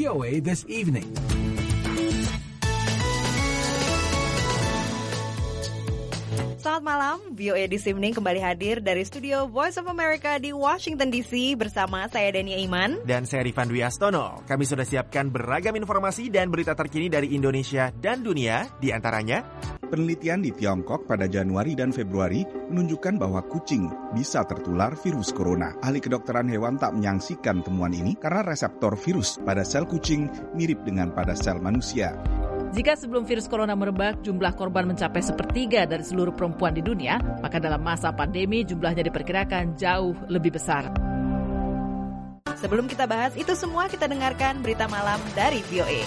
VOA This Evening. Selamat malam, VOA This Evening kembali hadir dari studio Voice of America di Washington DC bersama saya Dania Iman dan saya Rifan Dwi Astono. Kami sudah siapkan beragam informasi dan berita terkini dari Indonesia dan dunia, di antaranya penelitian di Tiongkok pada Januari dan Februari menunjukkan bahwa kucing bisa tertular virus corona. Ahli kedokteran hewan tak menyaksikan temuan ini karena reseptor virus pada sel kucing mirip dengan pada sel manusia. Jika sebelum virus corona merebak, jumlah korban mencapai 1/3 dari seluruh perempuan di dunia, maka dalam masa pandemi jumlahnya diperkirakan jauh lebih besar. Sebelum kita bahas itu semua, kita dengarkan berita malam dari VOA.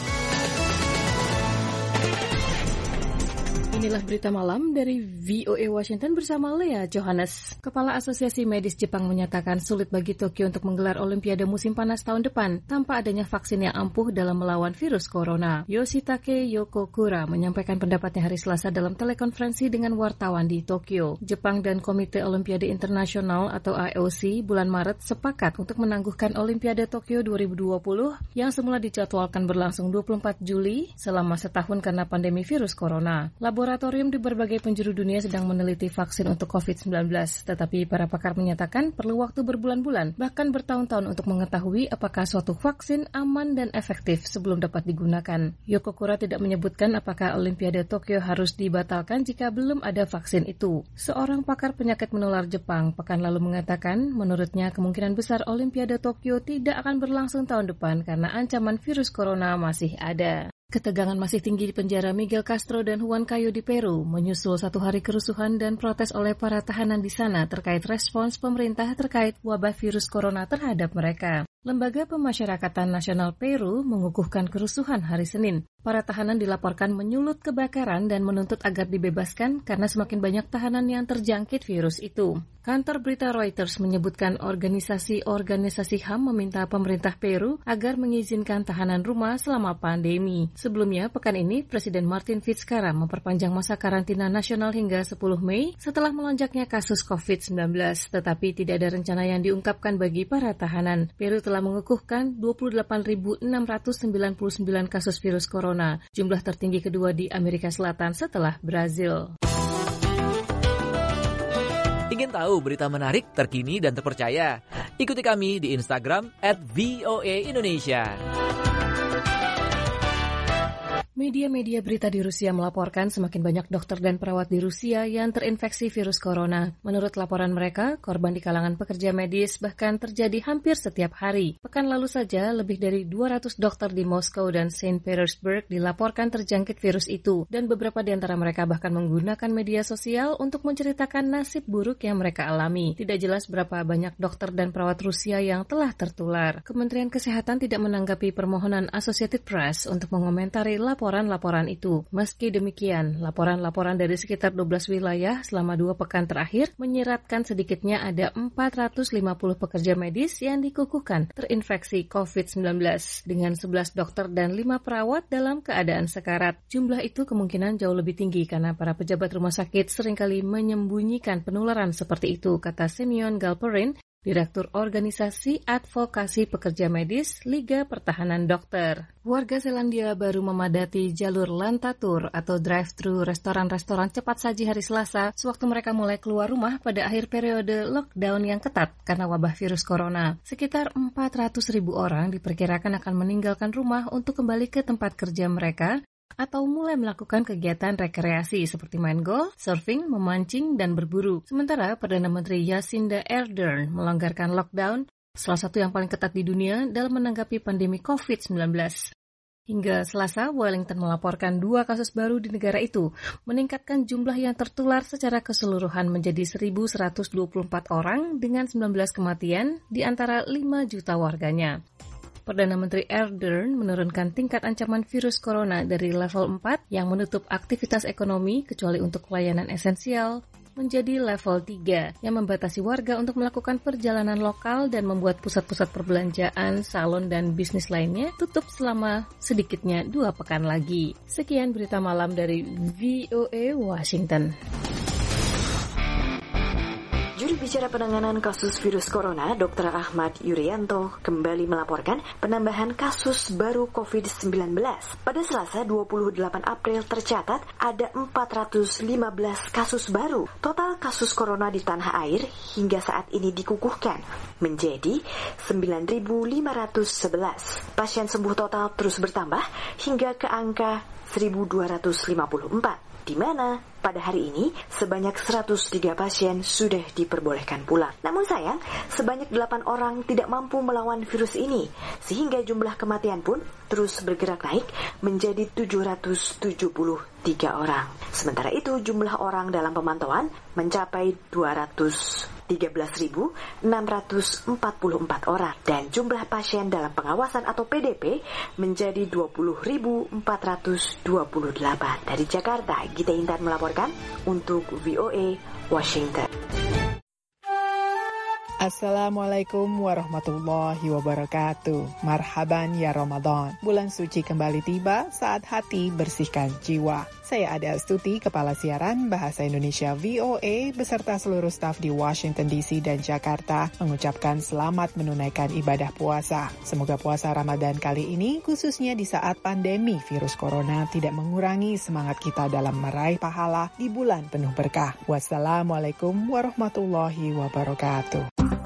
Inilah berita malam dari VOA Washington bersama Lea Johannes. Kepala Asosiasi Medis Jepang menyatakan sulit bagi Tokyo untuk menggelar Olimpiade musim panas tahun depan tanpa adanya vaksin yang ampuh dalam melawan virus corona. Yoshitake Yokokura menyampaikan pendapatnya hari Selasa dalam telekonferensi dengan wartawan di Tokyo. Jepang dan Komite Olimpiade Internasional atau IOC bulan Maret sepakat untuk menangguhkan Olimpiade Tokyo 2020 yang semula dijadwalkan berlangsung 24 Juli selama setahun karena pandemi virus corona. Laboratorium di berbagai penjuru dunia sedang meneliti vaksin untuk COVID-19, tetapi para pakar menyatakan perlu waktu berbulan-bulan, bahkan bertahun-tahun untuk mengetahui apakah suatu vaksin aman dan efektif sebelum dapat digunakan. Yokokura tidak menyebutkan apakah Olimpiade Tokyo harus dibatalkan jika belum ada vaksin itu. Seorang pakar penyakit menular Jepang pekan lalu mengatakan, menurutnya kemungkinan besar Olimpiade Tokyo tidak akan berlangsung tahun depan karena ancaman virus corona masih ada. Ketegangan masih tinggi di penjara Miguel Castro dan Juan Cayo di Peru, menyusul satu hari kerusuhan dan protes oleh para tahanan di sana terkait respons pemerintah terkait wabah virus corona terhadap mereka. Lembaga Pemasyarakatan Nasional Peru mengukuhkan kerusuhan hari Senin. Para tahanan dilaporkan menyulut kebakaran dan menuntut agar dibebaskan karena semakin banyak tahanan yang terjangkit virus itu. Kantor berita Reuters menyebutkan organisasi HAM meminta pemerintah Peru agar mengizinkan tahanan rumah selama pandemi. Sebelumnya, pekan ini, Presiden Martin Vizcarra memperpanjang masa karantina nasional hingga 10 Mei setelah melonjaknya kasus COVID-19, tetapi tidak ada rencana yang diungkapkan bagi para tahanan. Peru telah mengukuhkan 28.699 kasus virus corona, jumlah tertinggi kedua di Amerika Selatan setelah Brazil. Ingin tahu berita menarik, terkini, dan terpercaya? Ikuti kami di Instagram @VOA_Indonesia. Media-media berita di Rusia melaporkan semakin banyak dokter dan perawat di Rusia yang terinfeksi virus corona. Menurut laporan mereka, korban di kalangan pekerja medis bahkan terjadi hampir setiap hari. Pekan lalu saja, lebih dari 200 dokter di Moskow dan Saint Petersburg dilaporkan terjangkit virus itu, dan beberapa di antara mereka bahkan menggunakan media sosial untuk menceritakan nasib buruk yang mereka alami. Tidak jelas berapa banyak dokter dan perawat Rusia yang telah tertular. Kementerian Kesehatan tidak menanggapi permohonan Associated Press untuk mengomentari laporan itu. Meski demikian, laporan-laporan dari sekitar 12 wilayah selama 2 pekan terakhir menyiratkan sedikitnya ada 450 pekerja medis yang dikukuhkan terinfeksi COVID-19 dengan 11 dokter dan 5 perawat dalam keadaan sekarat. Jumlah itu kemungkinan jauh lebih tinggi karena para pejabat rumah sakit seringkali menyembunyikan penularan seperti itu, kata Simeon Galperin, Direktur Organisasi Advokasi Pekerja Medis Liga Pertahanan Dokter. Warga Selandia Baru memadati jalur Lantatur atau drive-thru restoran-restoran cepat saji hari Selasa sewaktu mereka mulai keluar rumah pada akhir periode lockdown yang ketat karena wabah virus corona. Sekitar 400.000 orang diperkirakan akan meninggalkan rumah untuk kembali ke tempat kerja mereka atau mulai melakukan kegiatan rekreasi seperti main golf, surfing, memancing, dan berburu. Sementara Perdana Menteri Jacinda Ardern melonggarkan lockdown, salah satu yang paling ketat di dunia dalam menanggapi pandemi COVID-19. Hingga Selasa, Wellington melaporkan 2 kasus baru di negara itu, meningkatkan jumlah yang tertular secara keseluruhan menjadi 1.124 orang dengan 19 kematian di antara 5 juta warganya. Perdana Menteri Ardern menurunkan tingkat ancaman virus corona dari level 4 yang menutup aktivitas ekonomi kecuali untuk pelayanan esensial menjadi level 3 yang membatasi warga untuk melakukan perjalanan lokal dan membuat pusat-pusat perbelanjaan, salon, dan bisnis lainnya tutup selama sedikitnya 2 pekan lagi. Sekian berita malam dari VOA Washington. Juru bicara penanganan kasus virus corona, Dr. Ahmad Yuryanto, kembali melaporkan penambahan kasus baru COVID-19. Pada Selasa 28 April tercatat ada 415 kasus baru. Total kasus corona di tanah air hingga saat ini dikukuhkan menjadi 9.511. Pasien sembuh total terus bertambah hingga ke angka 1.254. Di mana pada hari ini sebanyak 103 pasien sudah diperbolehkan pulang. Namun sayang, sebanyak 8 orang tidak mampu melawan virus ini, sehingga jumlah kematian pun terus bergerak naik menjadi 773 orang. Sementara itu jumlah orang dalam pemantauan mencapai 213.644 orang dan jumlah pasien dalam pengawasan atau PDP menjadi 20.428. Dari Jakarta, Gita Intan melaporkan untuk VOA Washington. Assalamualaikum warahmatullahi wabarakatuh. Marhaban ya Ramadan. Bulan suci kembali tiba, saat hati bersihkan jiwa. Saya Ada Astuti, Kepala Siaran Bahasa Indonesia VOA, beserta seluruh staf di Washington DC dan Jakarta, mengucapkan selamat menunaikan ibadah puasa. Semoga puasa Ramadan kali ini, khususnya di saat pandemi virus corona, tidak mengurangi semangat kita dalam meraih pahala di bulan penuh berkah. Wassalamualaikum warahmatullahi wabarakatuh.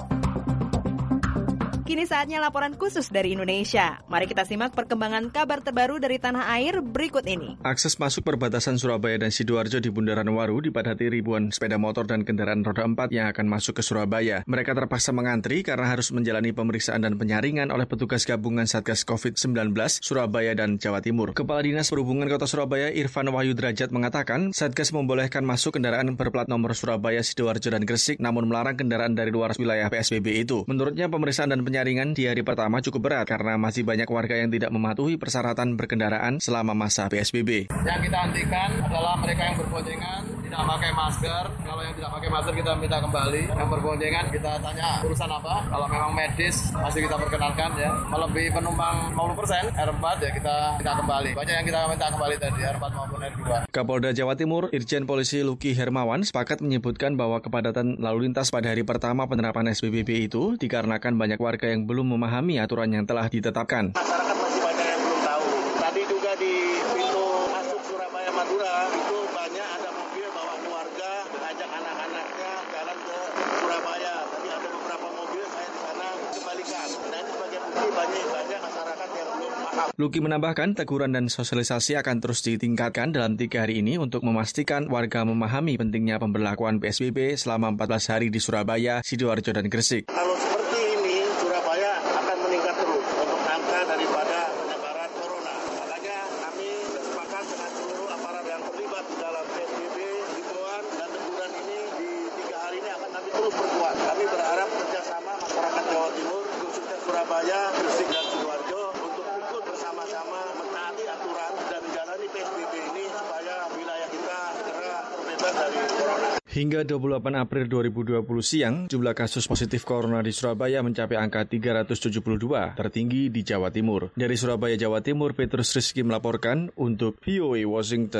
Kini saatnya laporan khusus dari Indonesia. Mari kita simak perkembangan kabar terbaru dari tanah air berikut ini. Akses masuk perbatasan Surabaya dan Sidoarjo di Bundaran Waru dipadati ribuan sepeda motor dan kendaraan roda 4 yang akan masuk ke Surabaya. Mereka terpaksa mengantri karena harus menjalani pemeriksaan dan penyaringan oleh petugas gabungan Satgas COVID-19 Surabaya dan Jawa Timur. Kepala Dinas Perhubungan Kota Surabaya Irfan Wahyu Derajat mengatakan Satgas membolehkan masuk kendaraan berplat nomor Surabaya, Sidoarjo, dan Gresik, namun melarang kendaraan dari luar wilayah PSBB itu. Menurutnya pemeriksaan dan penyaringan di hari pertama cukup berat karena masih banyak warga yang tidak mematuhi persyaratan berkendaraan selama masa PSBB. Yang kita hentikan adalah mereka yang berboncengan, tidak pakai masker. Kalau yang tidak pakai masker kita minta kembali. Yang berboncengan kita tanya urusan apa. Kalau memang medis masih kita perkenalkan ya. Melebihi penumpang 50% R4 ya kita kembali. Banyak yang kita minta kembali tadi R4 maupun R2. Kapolda Jawa Timur Irjen Polisi Luki Hermawan sepakat menyebutkan bahwa kepadatan lalu lintas pada hari pertama penerapan SPBB itu dikarenakan banyak warga yang belum memahami aturan yang telah ditetapkan. Masyarakat masih banyak yang belum tahu. Tadi juga di pintu masuk Surabaya Madura itu banyak ada mobil bawa keluarga mengajak anak-anaknya jalan ke Surabaya. Tadi ada beberapa mobil saya di sana kembalikan. Nah ini sebagai bukti banyak masyarakat yang belum paham. Luki menambahkan teguran dan sosialisasi akan terus ditingkatkan dalam 3 hari ini untuk memastikan warga memahami pentingnya pemberlakuan PSBB selama 14 hari di Surabaya, Sidoarjo, dan Gresik. Kalau seperti ini Surabaya akan meningkat terus untuk angka daripada penyebaran corona. Makanya kami sepakat dengan seluruh aparat yang terlibat di dalam PSBB, himbauan dan teguran ini di 3 hari ini akan kami terus perkuat. Kami berharap kerjasama masyarakat Jawa Timur, khususnya Surabaya, Gresik, dan Sidoarjo untuk ikut bersama-sama mentaati aturan dan menjalani PSBB ini supaya wilayah kita segera terbebas dari corona. Hingga 28 April 2020 siang, jumlah kasus positif corona di Surabaya mencapai angka 372, tertinggi di Jawa Timur. Dari Surabaya, Jawa Timur, Petrus Rizky melaporkan untuk VOA Washington.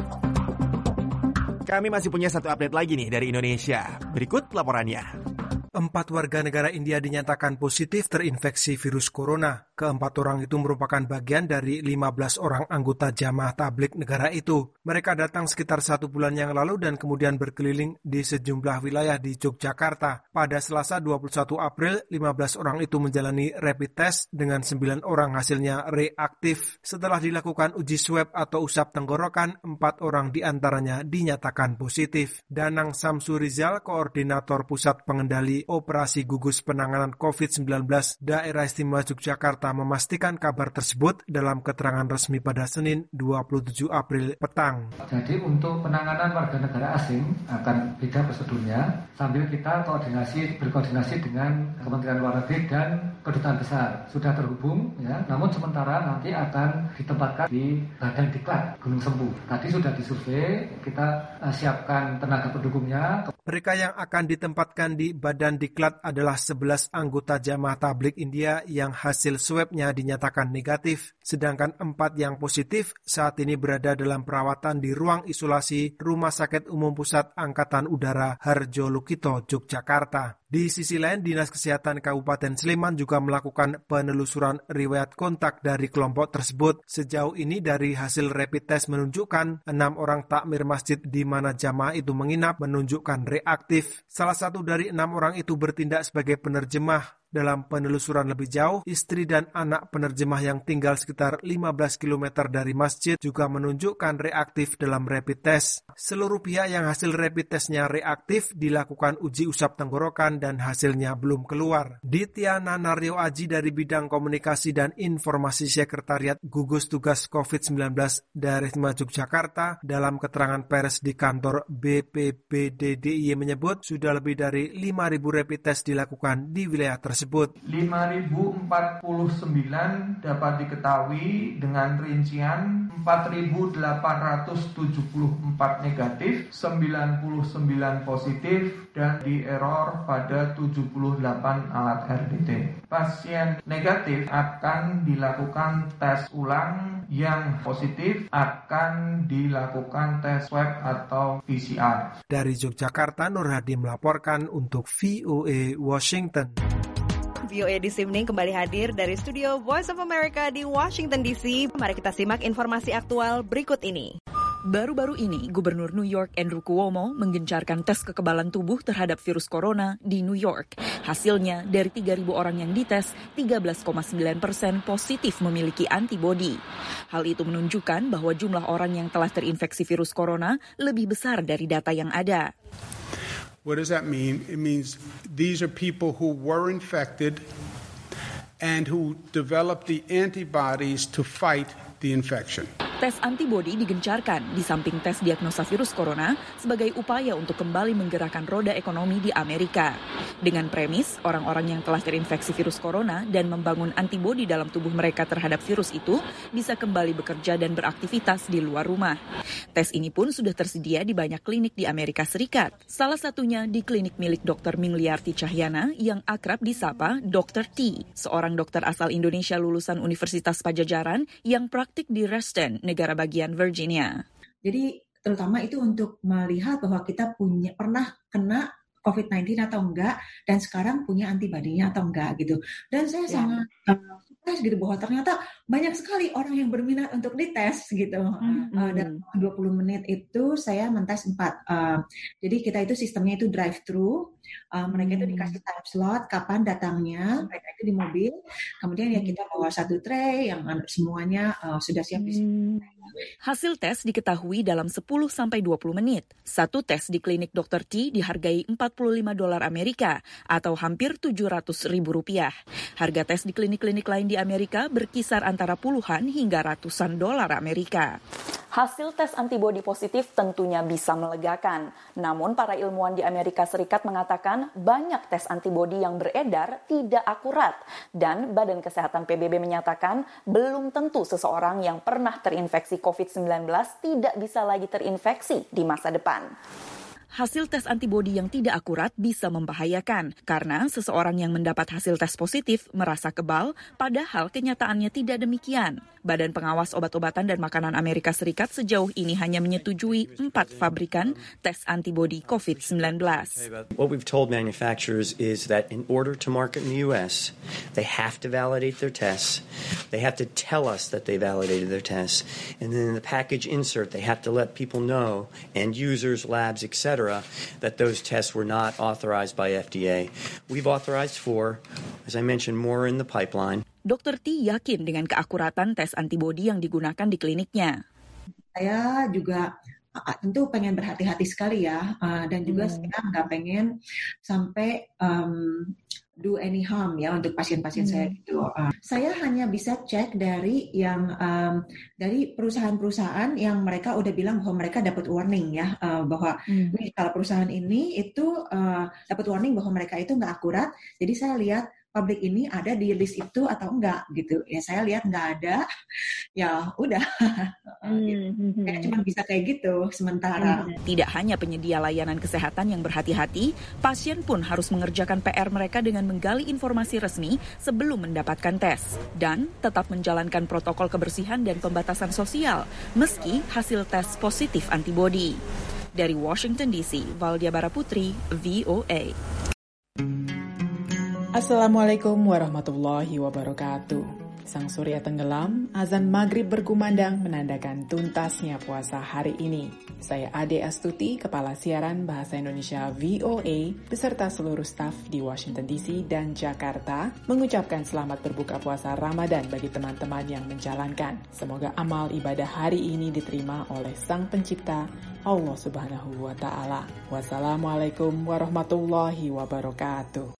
Kami masih punya satu update lagi nih dari Indonesia. Berikut laporannya. 4 warga negara India dinyatakan positif terinfeksi virus corona. Keempat orang itu merupakan bagian dari 15 orang anggota jamaah tabligh negara itu. Mereka datang sekitar 1 bulan yang lalu dan kemudian berkeliling di sejumlah wilayah di Yogyakarta. Pada Selasa 21 April, 15 orang itu menjalani rapid test dengan 9 orang hasilnya reaktif. Setelah dilakukan uji swab atau usap tenggorokan, 4 orang diantaranya dinyatakan positif. Danang Samsurizal, Koordinator Pusat Pengendali Operasi Gugus Penanganan COVID-19 Daerah Istimewa Yogyakarta memastikan kabar tersebut dalam keterangan resmi pada Senin 27 April petang. Jadi untuk penanganan warga negara asing akan beda prosedurnya sambil kita berkoordinasi dengan Kementerian Luar Negeri dan kedutaan besar sudah terhubung ya, namun sementara nanti akan ditempatkan di Badan Diklat Gunung Sempu. Tadi sudah disurvei, kita siapkan tenaga pendukungnya. Mereka yang akan ditempatkan di Badan Diklat adalah 11 anggota jamaah tabligh India yang hasil swab-nya dinyatakan negatif, sedangkan 4 yang positif saat ini berada dalam perawatan di ruang isolasi Rumah Sakit Umum Pusat Angkatan Udara Harjo Lukito, Yogyakarta. Di sisi lain, Dinas Kesehatan Kabupaten Sleman juga melakukan penelusuran riwayat kontak dari kelompok tersebut. Sejauh ini dari hasil rapid test menunjukkan 6 orang takmir masjid di mana jamaah itu menginap menunjukkan reaktif. Salah satu dari 6 orang itu bertindak sebagai penerjemah. Dalam penelusuran lebih jauh, istri dan anak penerjemah yang tinggal sekitar 15 km dari masjid juga menunjukkan reaktif dalam rapid test. Seluruh pihak yang hasil rapid testnya reaktif dilakukan uji usap tenggorokan dan hasilnya belum keluar. Ditya Nanario Aji dari Bidang Komunikasi dan Informasi Sekretariat Gugus Tugas COVID-19 Daerah Yogyakarta dalam keterangan pers di kantor BPBD DIY menyebut sudah lebih dari 5.000 rapid test dilakukan di wilayah tersebut. 5.049 dapat diketahui dengan rincian 4.874 negatif, 99 positif, dan di error pada 78 alat RDT. Pasien negatif akan dilakukan tes ulang, yang positif akan dilakukan tes swab atau PCR. Dari Yogyakarta, Nur Hadi melaporkan untuk VOA Washington. VOA This Evening kembali hadir dari studio Voice of America di Washington DC. Mari kita simak informasi aktual berikut ini. Baru-baru ini, Gubernur New York Andrew Cuomo menggencarkan tes kekebalan tubuh terhadap virus corona di New York. Hasilnya, dari 3.000 orang yang dites, 13,9% positif memiliki antibodi. Hal itu menunjukkan bahwa jumlah orang yang telah terinfeksi virus corona lebih besar dari data yang ada. What does that mean? It means these are people who were infected and who developed the antibodies to fight the infection. Tes antibodi digencarkan di samping tes diagnosa virus corona sebagai upaya untuk kembali menggerakkan roda ekonomi di Amerika. Dengan premis, orang-orang yang telah terinfeksi virus corona dan membangun antibodi dalam tubuh mereka terhadap virus itu bisa kembali bekerja dan beraktivitas di luar rumah. Tes ini pun sudah tersedia di banyak klinik di Amerika Serikat. Salah satunya di klinik milik Dr. Mingliarti Cahyana yang akrab disapa Dr. T, seorang dokter asal Indonesia lulusan Universitas Pajajaran yang praktik di Reston, negara bagian Virginia. Jadi terutama itu untuk melihat bahwa kita pernah kena COVID-19 atau enggak, dan sekarang punya antibodinya atau enggak gitu. Dan saya sangat surprise gitu bahwa ternyata banyak sekali orang yang berminat untuk dites gitu. Dalam 20 menit itu saya mentes 4. Jadi kita itu sistemnya itu drive-thru. Mereka itu dikasih time slot kapan datangnya, mereka itu di mobil, kemudian ya kita bawa satu tray yang semuanya sudah siap di sini. Hasil tes diketahui dalam 10-20 menit. Satu tes di klinik Dr. T dihargai $45 Amerika atau hampir Rp700.000. Harga tes di klinik-klinik lain di Amerika berkisar antara puluhan hingga ratusan dolar Amerika. Hasil tes antibodi positif tentunya bisa melegakan. Namun para ilmuwan di Amerika Serikat mengatakan banyak tes antibodi yang beredar tidak akurat. Dan Badan Kesehatan PBB menyatakan belum tentu seseorang yang pernah terinfeksi COVID-19 tidak bisa lagi terinfeksi di masa depan. Hasil tes antibodi yang tidak akurat bisa membahayakan karena seseorang yang mendapat hasil tes positif merasa kebal, padahal kenyataannya tidak demikian. Badan Pengawas Obat-obatan dan Makanan Amerika Serikat sejauh ini hanya menyetujui 4 pabrikan tes antibodi COVID-19. What we've told manufacturers is that in order to market in the U.S., they have to validate their tests. They have to tell us that they validated their tests. And then in the package insert, they have to let people know, end users, labs, etc., that those tests were not authorized by FDA. We've authorized 4. As I mentioned, more in the pipeline. Dr. T yakin dengan keakuratan tes antibodi yang digunakan di kliniknya. Saya juga tentu pengen berhati-hati sekali ya, dan juga saya nggak pengen sampai do any harm ya untuk pasien-pasien saya gitu. Saya hanya bisa cek dari yang dari perusahaan-perusahaan yang mereka udah bilang bahwa mereka dapat warning ya, bahwa kalau perusahaan ini itu dapat warning bahwa mereka itu nggak akurat. Jadi saya lihat publik ini ada di list itu atau enggak gitu. Ya saya lihat enggak ada, ya udah. Gitu. Cuma bisa kayak gitu sementara. Tidak hanya penyedia layanan kesehatan yang berhati-hati, pasien pun harus mengerjakan PR mereka dengan menggali informasi resmi sebelum mendapatkan tes dan tetap menjalankan protokol kebersihan dan pembatasan sosial meski hasil tes positif antibodi. Dari Washington DC, Valdia Baraputri, VOA. Assalamualaikum warahmatullahi wabarakatuh. Sang surya tenggelam, azan maghrib berkumandang menandakan tuntasnya puasa hari ini. Saya Ade Astuti, Kepala Siaran Bahasa Indonesia VOA, beserta seluruh staf di Washington DC dan Jakarta, mengucapkan selamat berbuka puasa Ramadan bagi teman-teman yang menjalankan. Semoga amal ibadah hari ini diterima oleh Sang Pencipta, Allah Subhanahu wa Ta'ala. Wassalamualaikum warahmatullahi wabarakatuh.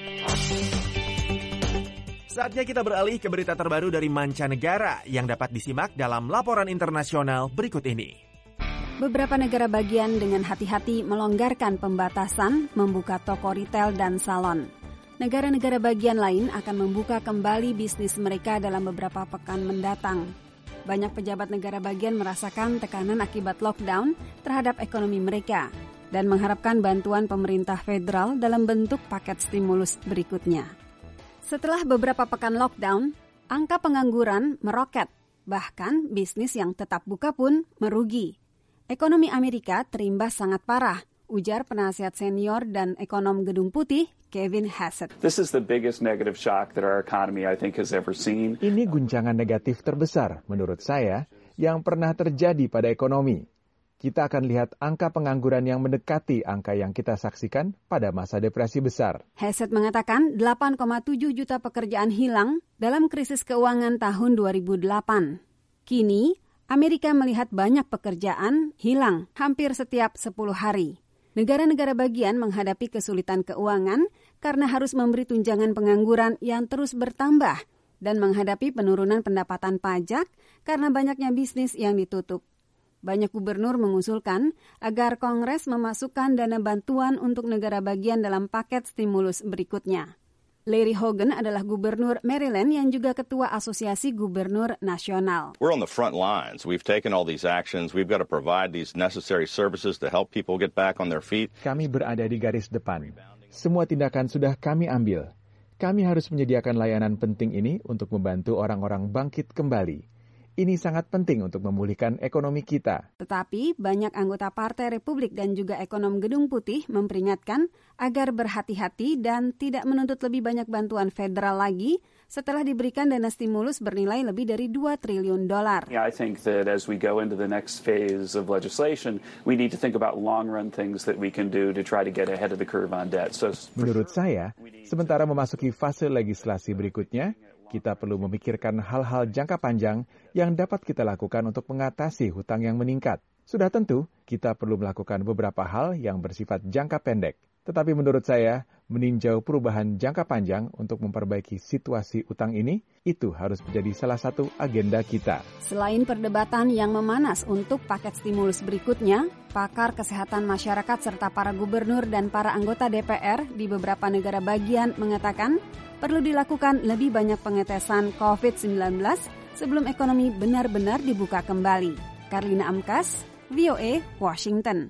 Saatnya kita beralih ke berita terbaru dari mancanegara yang dapat disimak dalam laporan internasional berikut ini. Beberapa negara bagian dengan hati-hati melonggarkan pembatasan, membuka toko retail dan salon. Negara-negara bagian lain akan membuka kembali bisnis mereka dalam beberapa pekan mendatang. Banyak pejabat negara bagian merasakan tekanan akibat lockdown terhadap ekonomi mereka dan mengharapkan bantuan pemerintah federal dalam bentuk paket stimulus berikutnya. Setelah beberapa pekan lockdown, angka pengangguran meroket, bahkan bisnis yang tetap buka pun merugi. Ekonomi Amerika terimbas sangat parah, ujar penasihat senior dan ekonom Gedung Putih, Kevin Hassett. This is the biggest negative shock that our economy, I think, has ever seen. Ini guncangan negatif terbesar, menurut saya, yang pernah terjadi pada ekonomi. Kita akan lihat angka pengangguran yang mendekati angka yang kita saksikan pada masa depresi besar. Hassett mengatakan 8,7 juta pekerjaan hilang dalam krisis keuangan tahun 2008. Kini, Amerika melihat banyak pekerjaan hilang hampir setiap 10 hari. Negara-negara bagian menghadapi kesulitan keuangan karena harus memberi tunjangan pengangguran yang terus bertambah dan menghadapi penurunan pendapatan pajak karena banyaknya bisnis yang ditutup. Banyak gubernur mengusulkan agar Kongres memasukkan dana bantuan untuk negara bagian dalam paket stimulus berikutnya. Larry Hogan adalah gubernur Maryland yang juga ketua Asosiasi Gubernur Nasional. We're on the front lines. We've taken all these actions. We've got to provide these necessary services to help people get back on their feet. Kami berada di garis depan. Semua tindakan sudah kami ambil. Kami harus menyediakan layanan penting ini untuk membantu orang-orang bangkit kembali. Ini sangat penting untuk memulihkan ekonomi kita. Tetapi banyak anggota Partai Republik dan juga ekonom Gedung Putih memperingatkan agar berhati-hati dan tidak menuntut lebih banyak bantuan federal lagi setelah diberikan dana stimulus bernilai lebih dari $2 triliun. Yeah, I think that as we go into the next phase of legislation, we need to think about long-run things that we can do to try to get ahead of the curve on debt. Menurut saya, sementara memasuki fase legislasi berikutnya, kita perlu memikirkan hal-hal jangka panjang yang dapat kita lakukan untuk mengatasi hutang yang meningkat. Sudah tentu, kita perlu melakukan beberapa hal yang bersifat jangka pendek. Tetapi menurut saya, meninjau perubahan jangka panjang untuk memperbaiki situasi utang ini, itu harus menjadi salah satu agenda kita. Selain perdebatan yang memanas untuk paket stimulus berikutnya, pakar kesehatan masyarakat serta para gubernur dan para anggota DPR di beberapa negara bagian mengatakan perlu dilakukan lebih banyak pengetesan COVID-19 sebelum ekonomi benar-benar dibuka kembali. Karlina Amkas, VOA, Washington.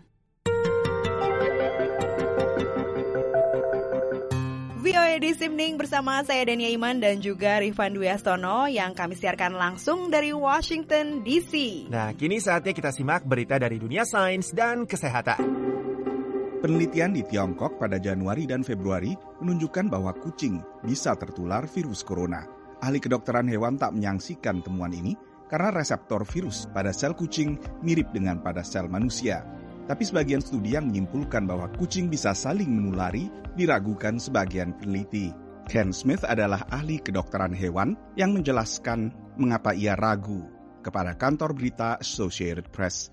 VOA di Simning bersama saya Dania Iman dan juga Rifan Dwi Astono yang kami siarkan langsung dari Washington DC. Nah, kini saatnya kita simak berita dari dunia sains dan kesehatan. Penelitian di Tiongkok pada Januari dan Februari menunjukkan bahwa kucing bisa tertular virus corona. Ahli kedokteran hewan tak menyaksikan temuan ini karena reseptor virus pada sel kucing mirip dengan pada sel manusia. Tapi sebagian studi yang menyimpulkan bahwa kucing bisa saling menulari diragukan sebagian peneliti. Ken Smith adalah ahli kedokteran hewan yang menjelaskan mengapa ia ragu kepada kantor berita Associated Press.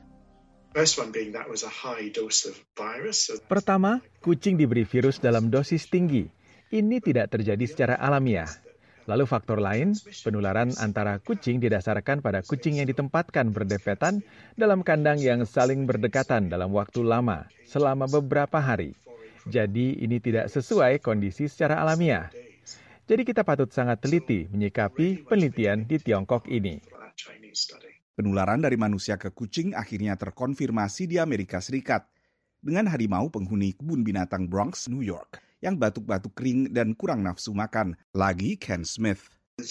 Pertama, kucing diberi virus dalam dosis tinggi. Ini tidak terjadi secara alamiah. Lalu faktor lain, penularan antara kucing didasarkan pada kucing yang ditempatkan berdempetan dalam kandang yang saling berdekatan dalam waktu lama, selama beberapa hari. Jadi ini tidak sesuai kondisi secara alamiah. Jadi kita patut sangat teliti menyikapi penelitian di Tiongkok ini. Penularan dari manusia ke kucing akhirnya terkonfirmasi di Amerika Serikat dengan harimau penghuni kebun binatang Bronx, New York, yang batuk-batuk kering dan kurang nafsu makan, lagi Ken Smith.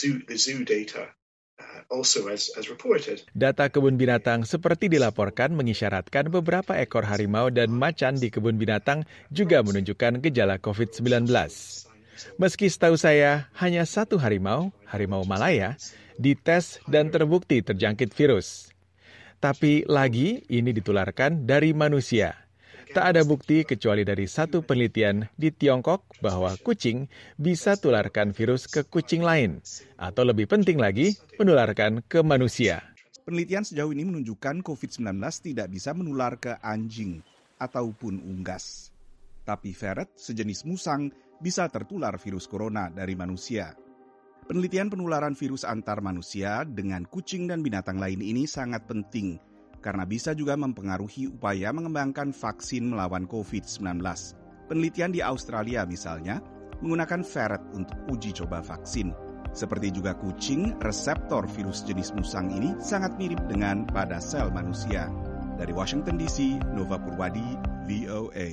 Data kebun binatang seperti dilaporkan mengisyaratkan beberapa ekor harimau dan macan di kebun binatang juga menunjukkan gejala COVID-19. Meski setahu saya hanya satu harimau Malaya, dites dan terbukti terjangkit virus. Tapi lagi ini ditularkan dari manusia. Tak ada bukti kecuali dari satu penelitian di Tiongkok bahwa kucing bisa tularkan virus ke kucing lain. Atau lebih penting lagi, menularkan ke manusia. Penelitian sejauh ini menunjukkan COVID-19 tidak bisa menular ke anjing ataupun unggas. Tapi ferret, sejenis musang, bisa tertular virus corona dari manusia. Penelitian penularan virus antar manusia dengan kucing dan binatang lain ini sangat penting karena bisa juga mempengaruhi upaya mengembangkan vaksin melawan COVID-19. Penelitian di Australia misalnya menggunakan ferret untuk uji coba vaksin. Seperti juga kucing, reseptor virus jenis musang ini sangat mirip dengan pada sel manusia. Dari Washington DC, Nova Purwadi, VOA.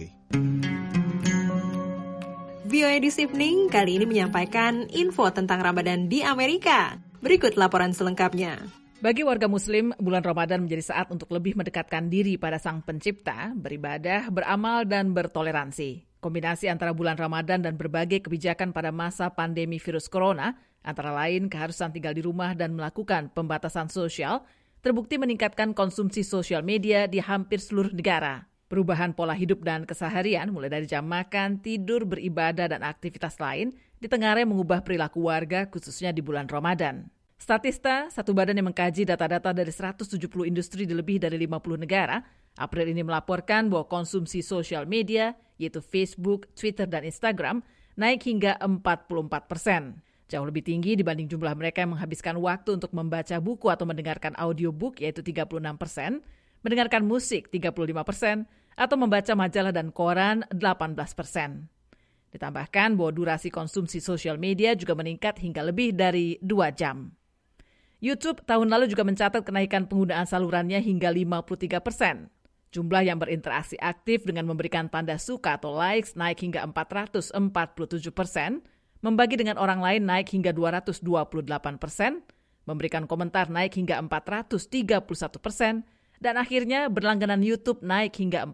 VOA This Evening kali ini menyampaikan info tentang Ramadan di Amerika. Berikut laporan selengkapnya. Bagi warga Muslim, bulan Ramadan menjadi saat untuk lebih mendekatkan diri pada Sang Pencipta, beribadah, beramal, dan bertoleransi. Kombinasi antara bulan Ramadan dan berbagai kebijakan pada masa pandemi virus corona, antara lain keharusan tinggal di rumah dan melakukan pembatasan sosial, terbukti meningkatkan konsumsi sosial media di hampir seluruh negara. Perubahan pola hidup dan keseharian, mulai dari jam makan, tidur, beribadah, dan aktivitas lain, ditengarai mengubah perilaku warga, khususnya di bulan Ramadan. Statista, satu badan yang mengkaji data-data dari 170 industri di lebih dari 50 negara, April ini melaporkan bahwa konsumsi sosial media, yaitu Facebook, Twitter, dan Instagram, naik hingga 44%. Jauh lebih tinggi dibanding jumlah mereka yang menghabiskan waktu untuk membaca buku atau mendengarkan audiobook, yaitu 36%, mendengarkan musik 35%, atau membaca majalah dan koran 18%. Ditambahkan bahwa durasi konsumsi sosial media juga meningkat hingga lebih dari 2 jam. YouTube tahun lalu juga mencatat kenaikan penggunaan salurannya hingga 53%. Jumlah yang berinteraksi aktif dengan memberikan tanda suka atau likes naik hingga 447%, membagi dengan orang lain naik hingga 228%, memberikan komentar naik hingga 431%, dan akhirnya berlangganan YouTube naik hingga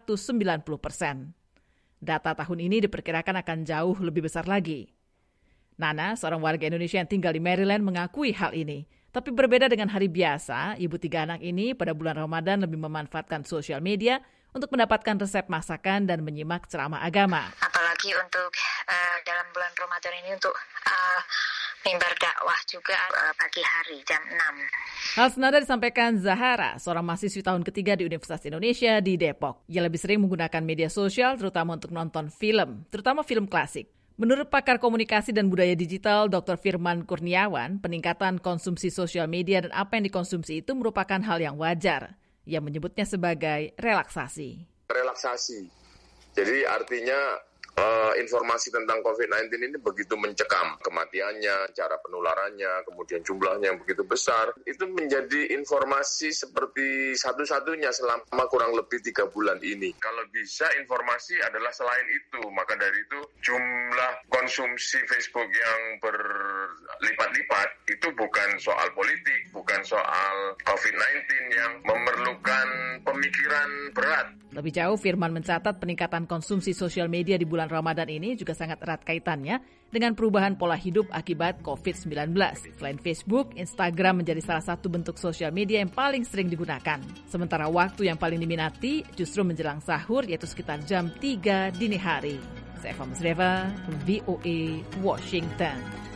490%. Data tahun ini diperkirakan akan jauh lebih besar lagi. Nana, seorang warga Indonesia yang tinggal di Maryland, mengakui hal ini. Tapi berbeda dengan hari biasa, ibu 3 anak ini pada bulan Ramadan lebih memanfaatkan sosial media untuk mendapatkan resep masakan dan menyimak ceramah agama. Apalagi untuk dalam bulan Ramadan ini untuk mimbar dakwah juga pagi hari jam 6. Hal senada disampaikan Zahara, seorang mahasiswi tahun ketiga di Universitas Indonesia di Depok. Ia lebih sering menggunakan media sosial terutama untuk nonton film, terutama film klasik. Menurut pakar komunikasi dan budaya digital Dr. Firman Kurniawan, peningkatan konsumsi sosial media dan apa yang dikonsumsi itu merupakan hal yang wajar. Ia menyebutnya sebagai relaksasi. Relaksasi. Jadi artinya informasi tentang COVID-19 ini begitu mencekam. Kematiannya, cara penularannya, kemudian jumlahnya yang begitu besar. Itu menjadi informasi seperti satu-satunya selama kurang lebih 3 bulan ini. Kalau bisa informasi adalah selain itu. Maka dari itu jumlah konsumsi Facebook yang berlipat-lipat itu bukan soal politik, bukan soal COVID-19 yang memerlukan pemikiran berat. Lebih jauh, Firman mencatat peningkatan konsumsi sosial media di bulan Ramadan ini juga sangat erat kaitannya dengan perubahan pola hidup akibat COVID-19. Selain Facebook, Instagram menjadi salah satu bentuk sosial media yang paling sering digunakan. Sementara waktu yang paling diminati justru menjelang sahur, yaitu sekitar jam 3 dini hari. Saya Eva Musdeva, VOA, Washington.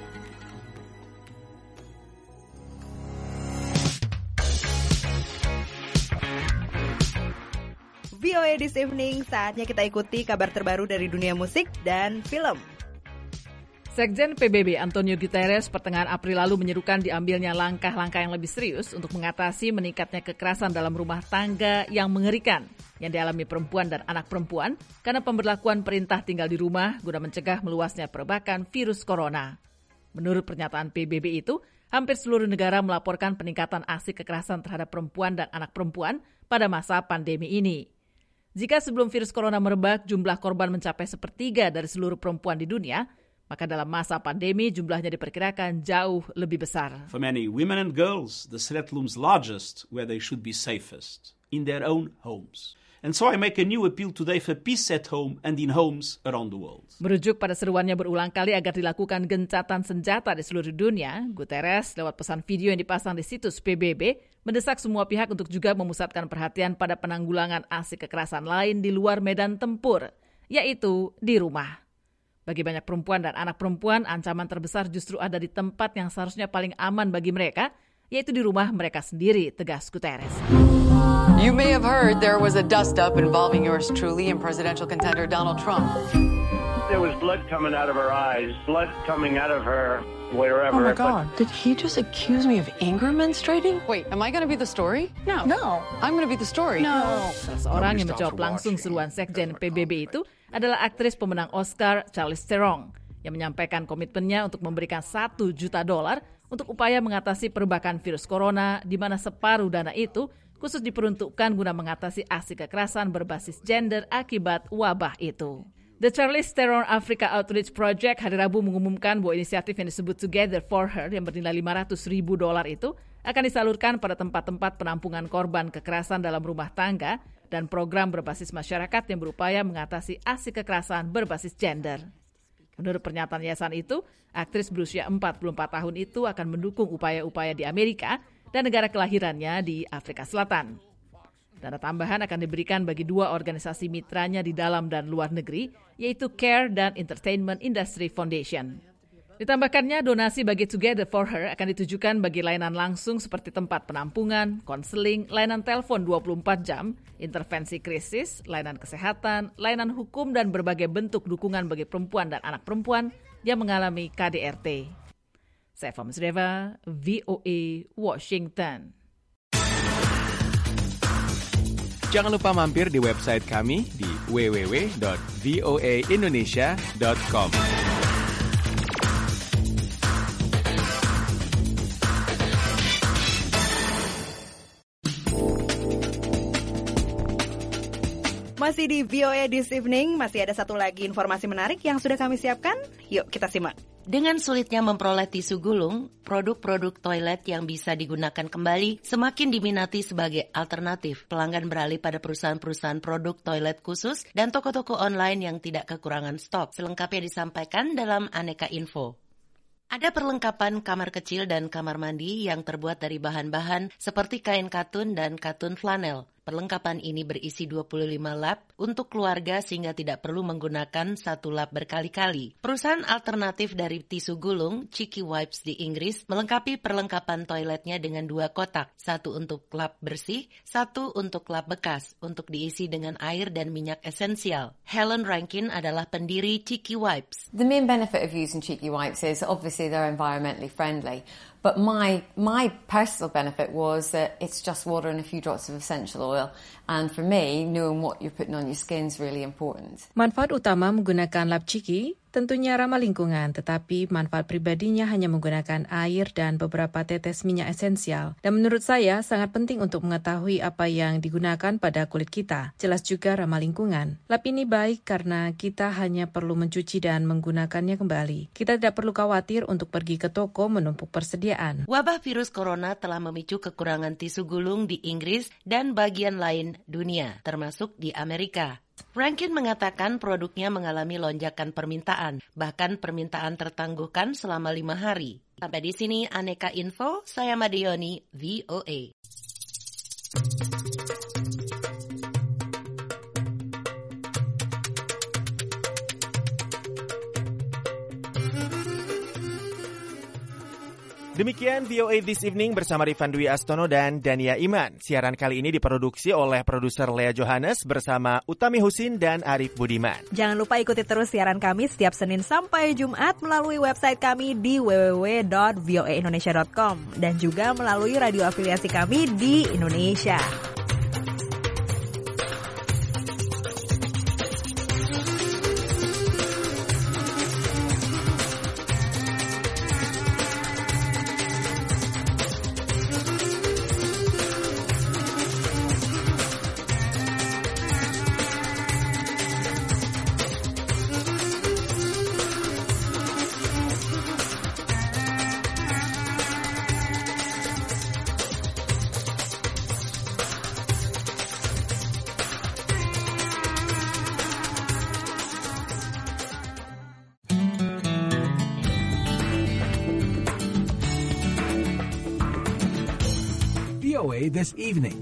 VOA This Evening, saatnya kita ikuti kabar terbaru dari dunia musik dan film. Sekjen PBB Antonio Guterres pertengahan April lalu menyerukan diambilnya langkah-langkah yang lebih serius untuk mengatasi meningkatnya kekerasan dalam rumah tangga yang mengerikan yang dialami perempuan dan anak perempuan karena pemberlakuan perintah tinggal di rumah guna mencegah meluasnya perbakan virus corona. Menurut pernyataan PBB itu, hampir seluruh negara melaporkan peningkatan aksi kekerasan terhadap perempuan dan anak perempuan pada masa pandemi ini. Jika sebelum virus corona merebak, jumlah korban mencapai 1/3 dari seluruh perempuan di dunia, maka dalam masa pandemi jumlahnya diperkirakan jauh lebih besar. For many women and girls, the threat looms largest where they should be safest, in their own homes. And so I make a new appeal today for peace at home and in homes around the world. Merujuk pada seruannya berulang kali agar dilakukan gencatan senjata di seluruh dunia, Guterres lewat pesan video yang dipasang di situs PBB mendesak semua pihak untuk juga memusatkan perhatian pada penanggulangan aksi kekerasan lain di luar medan tempur, yaitu di rumah. Bagi banyak perempuan dan anak perempuan, ancaman terbesar justru ada di tempat yang seharusnya paling aman bagi mereka, yaitu di rumah mereka sendiri, tegas Guterres. You may have heard there was a dust-up involving yours truly and presidential contender Donald Trump. There was blood coming out of her eyes, blood coming out of her wherever. Oh my God, did he just accuse me of anger menstruating? Wait, am I going to be the story? No. I'm going to be the story. No. Salah seorang yang menjawab langsung seruan Sekjen PBB itu adalah aktris pemenang Oscar Charlize Theron yang menyampaikan komitmennya untuk memberikan $1 juta untuk upaya mengatasi perbakan virus corona, di mana separuh dana itu khusus diperuntukkan guna mengatasi aksi kekerasan berbasis gender akibat wabah itu. The Charlize Theron Africa Outreach Project hari Rabu mengumumkan bahwa inisiatif yang disebut Together for Her yang bernilai $500,000 itu akan disalurkan pada tempat-tempat penampungan korban kekerasan dalam rumah tangga dan program berbasis masyarakat yang berupaya mengatasi aksi kekerasan berbasis gender. Menurut pernyataan yayasan itu, aktris berusia 44 tahun itu akan mendukung upaya-upaya di Amerika dan negara kelahirannya di Afrika Selatan. Dana tambahan akan diberikan bagi 2 organisasi mitranya di dalam dan luar negeri, yaitu Care dan Entertainment Industry Foundation. Ditambahkannya, donasi bagi Together for Her akan ditujukan bagi layanan langsung seperti tempat penampungan, konseling, layanan telepon 24 jam, intervensi krisis, layanan kesehatan, layanan hukum, dan berbagai bentuk dukungan bagi perempuan dan anak perempuan yang mengalami KDRT. Saya Fahmi Sudeva, VOA, Washington. Jangan lupa mampir di website kami di www.voaindonesia.com. Masih di VOA This Evening, masih ada satu lagi informasi menarik yang sudah kami siapkan. Yuk kita simak. Dengan sulitnya memperoleh tisu gulung, produk-produk toilet yang bisa digunakan kembali semakin diminati sebagai alternatif. Pelanggan beralih pada perusahaan-perusahaan produk toilet khusus dan toko-toko online yang tidak kekurangan stok. Selengkapnya disampaikan dalam Aneka Info. Ada perlengkapan kamar kecil dan kamar mandi yang terbuat dari bahan-bahan seperti kain katun dan katun flanel. Perlengkapan ini berisi 25 lap untuk keluarga sehingga tidak perlu menggunakan satu lap berkali-kali. Perusahaan alternatif dari tisu gulung, Cheeky Wipes di Inggris, melengkapi perlengkapan toiletnya dengan 2 kotak. Satu untuk lap bersih, satu untuk lap bekas, untuk diisi dengan air dan minyak esensial. Helen Rankin adalah pendiri Cheeky Wipes. The main benefit of using Cheeky Wipes is obviously they're environmentally friendly. But my personal benefit was that it's just water and a few drops of essential oil. And for me, knowing what you're putting on your skin is really important. Manfaat utama menggunakan lap Cheeky tentunya ramah lingkungan, tetapi manfaat pribadinya hanya menggunakan air dan beberapa tetes minyak esensial. Dan menurut saya sangat penting untuk mengetahui apa yang digunakan pada kulit kita. Jelas juga ramah lingkungan. Lap ini baik karena kita hanya perlu mencuci dan menggunakannya kembali. Kita tidak perlu khawatir untuk pergi ke toko menumpuk persediaan. Wabah virus corona telah memicu kekurangan tisu gulung di Inggris dan bagian lain dunia, termasuk di Amerika. Rankin mengatakan produknya mengalami lonjakan permintaan, bahkan permintaan tertangguhkan selama 5 hari. Sampai di sini Aneka Info, saya Madioni, VOA. Demikian VOA This Evening bersama Rifan Dwi Astono dan Dania Iman. Siaran kali ini diproduksi oleh produser Lea Johannes bersama Utami Husin dan Arif Budiman. Jangan lupa ikuti terus siaran kami setiap Senin sampai Jumat melalui website kami di www.voaindonesia.com dan juga melalui radio afiliasi kami di Indonesia. VOA This Evening.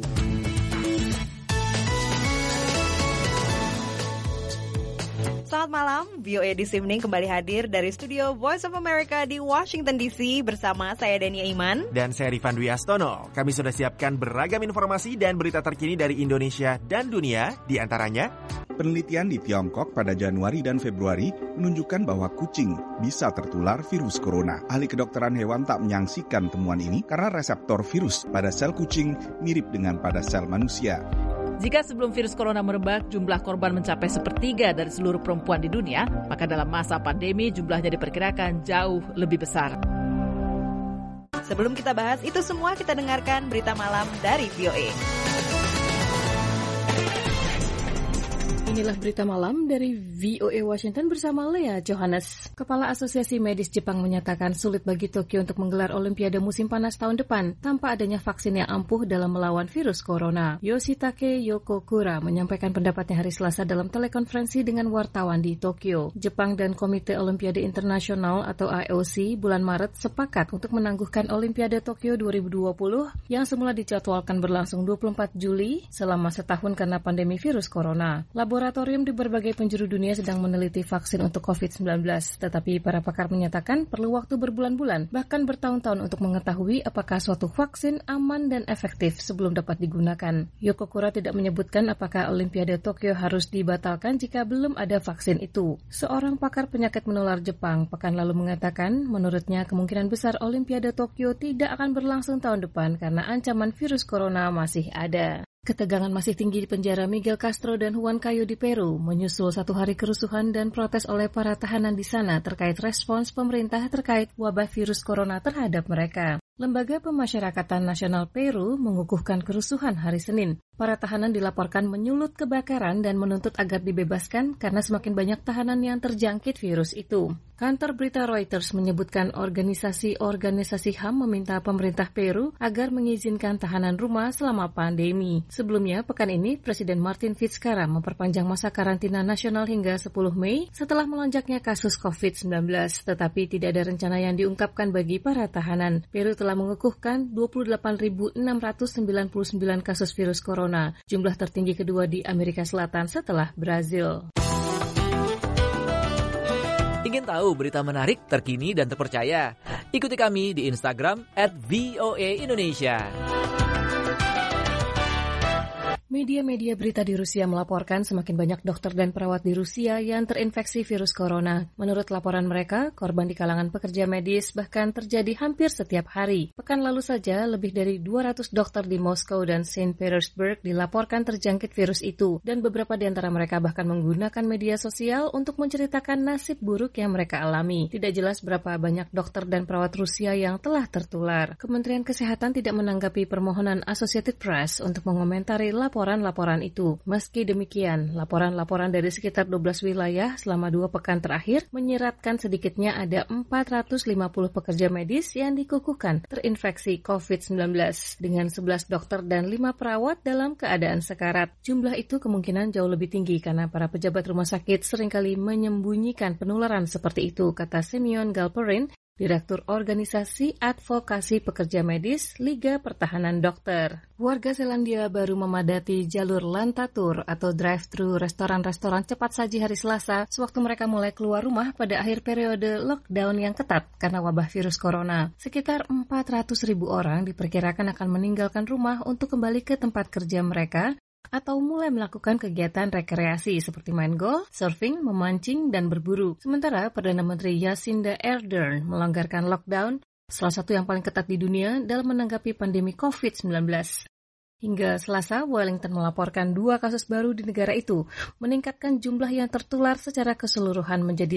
Selamat malam, VOA This Evening kembali hadir dari studio Voice of America di Washington DC bersama saya Dania Iman. Dan saya Rifan Dwi Astono. Kami sudah siapkan beragam informasi dan berita terkini dari Indonesia dan dunia, di antaranya penelitian di Tiongkok pada Januari dan Februari menunjukkan bahwa kucing bisa tertular virus corona. Ahli kedokteran hewan tak menyaksikan temuan ini karena reseptor virus pada sel kucing mirip dengan pada sel manusia. Jika sebelum virus corona merebak, jumlah korban mencapai 1/3 dari seluruh perempuan di dunia, maka dalam masa pandemi jumlahnya diperkirakan jauh lebih besar. Sebelum kita bahas itu semua, kita dengarkan berita malam dari VOA. Inilah berita malam dari VOA Washington bersama Lea Johannes. Kepala Asosiasi Medis Jepang menyatakan sulit bagi Tokyo untuk menggelar Olimpiade musim panas tahun depan tanpa adanya vaksin yang ampuh dalam melawan virus corona. Yoshitake Yokokura menyampaikan pendapatnya hari Selasa dalam telekonferensi dengan wartawan di Tokyo. Jepang dan Komite Olimpiade Internasional atau IOC bulan Maret sepakat untuk menangguhkan Olimpiade Tokyo 2020 yang semula dijadwalkan berlangsung 24 Juli selama setahun karena pandemi virus corona. Laboratorium di berbagai penjuru dunia sedang meneliti vaksin untuk COVID-19, tetapi para pakar menyatakan perlu waktu berbulan-bulan, bahkan bertahun-tahun untuk mengetahui apakah suatu vaksin aman dan efektif sebelum dapat digunakan. Yokokura tidak menyebutkan apakah Olimpiade Tokyo harus dibatalkan jika belum ada vaksin itu. Seorang pakar penyakit menular Jepang pekan lalu mengatakan, menurutnya kemungkinan besar Olimpiade Tokyo tidak akan berlangsung tahun depan karena ancaman virus corona masih ada. Ketegangan masih tinggi di penjara Miguel Castro dan Juan Cayo di Peru, menyusul satu hari kerusuhan dan protes oleh para tahanan di sana terkait respons pemerintah terkait wabah virus corona terhadap mereka. Lembaga Pemasyarakatan Nasional Peru mengukuhkan kerusuhan hari Senin. Para tahanan dilaporkan menyulut kebakaran dan menuntut agar dibebaskan karena semakin banyak tahanan yang terjangkit virus itu. Kantor berita Reuters menyebutkan organisasi HAM meminta pemerintah Peru agar mengizinkan tahanan rumah selama pandemi. Sebelumnya, pekan ini, Presiden Martin Vizcarra memperpanjang masa karantina nasional hingga 10 Mei setelah melonjaknya kasus COVID-19, tetapi tidak ada rencana yang diungkapkan bagi para tahanan. Peru telah mengukuhkan 28.699 kasus virus corona, jumlah tertinggi kedua di Amerika Selatan setelah Brazil. Ingin tahu berita menarik, terkini, dan terpercaya? Ikuti kami di Instagram @VOA_Indonesia. Media-media berita di Rusia melaporkan semakin banyak dokter dan perawat di Rusia yang terinfeksi virus corona. Menurut laporan mereka, korban di kalangan pekerja medis bahkan terjadi hampir setiap hari. Pekan lalu saja, lebih dari 200 dokter di Moskow dan St. Petersburg dilaporkan terjangkit virus itu, dan beberapa di antara mereka bahkan menggunakan media sosial untuk menceritakan nasib buruk yang mereka alami. Tidak jelas berapa banyak dokter dan perawat Rusia yang telah tertular. Kementerian Kesehatan tidak menanggapi permohonan Associated Press untuk mengomentari laporan itu. Meski demikian, laporan-laporan dari sekitar 12 wilayah selama 2 pekan terakhir menyiratkan sedikitnya ada 450 pekerja medis yang dikukuhkan terinfeksi COVID-19 dengan 11 dokter dan 5 perawat dalam keadaan sekarat. Jumlah itu kemungkinan jauh lebih tinggi karena para pejabat rumah sakit seringkali menyembunyikan penularan seperti itu, kata Simeon Galperin, Direktur Organisasi Advokasi Pekerja Medis Liga Pertahanan Dokter. Warga Selandia Baru memadati jalur Lantatur atau drive-thru restoran-restoran cepat saji hari Selasa sewaktu mereka mulai keluar rumah pada akhir periode lockdown yang ketat karena wabah virus corona. Sekitar 400.000 orang diperkirakan akan meninggalkan rumah untuk kembali ke tempat kerja mereka atau mulai melakukan kegiatan rekreasi seperti main golf, surfing, memancing, dan berburu. Sementara Perdana Menteri Jacinda Ardern melonggarkan lockdown, salah satu yang paling ketat di dunia dalam menanggapi pandemi COVID-19. Hingga Selasa, Wellington melaporkan 2 kasus baru di negara itu, meningkatkan jumlah yang tertular secara keseluruhan menjadi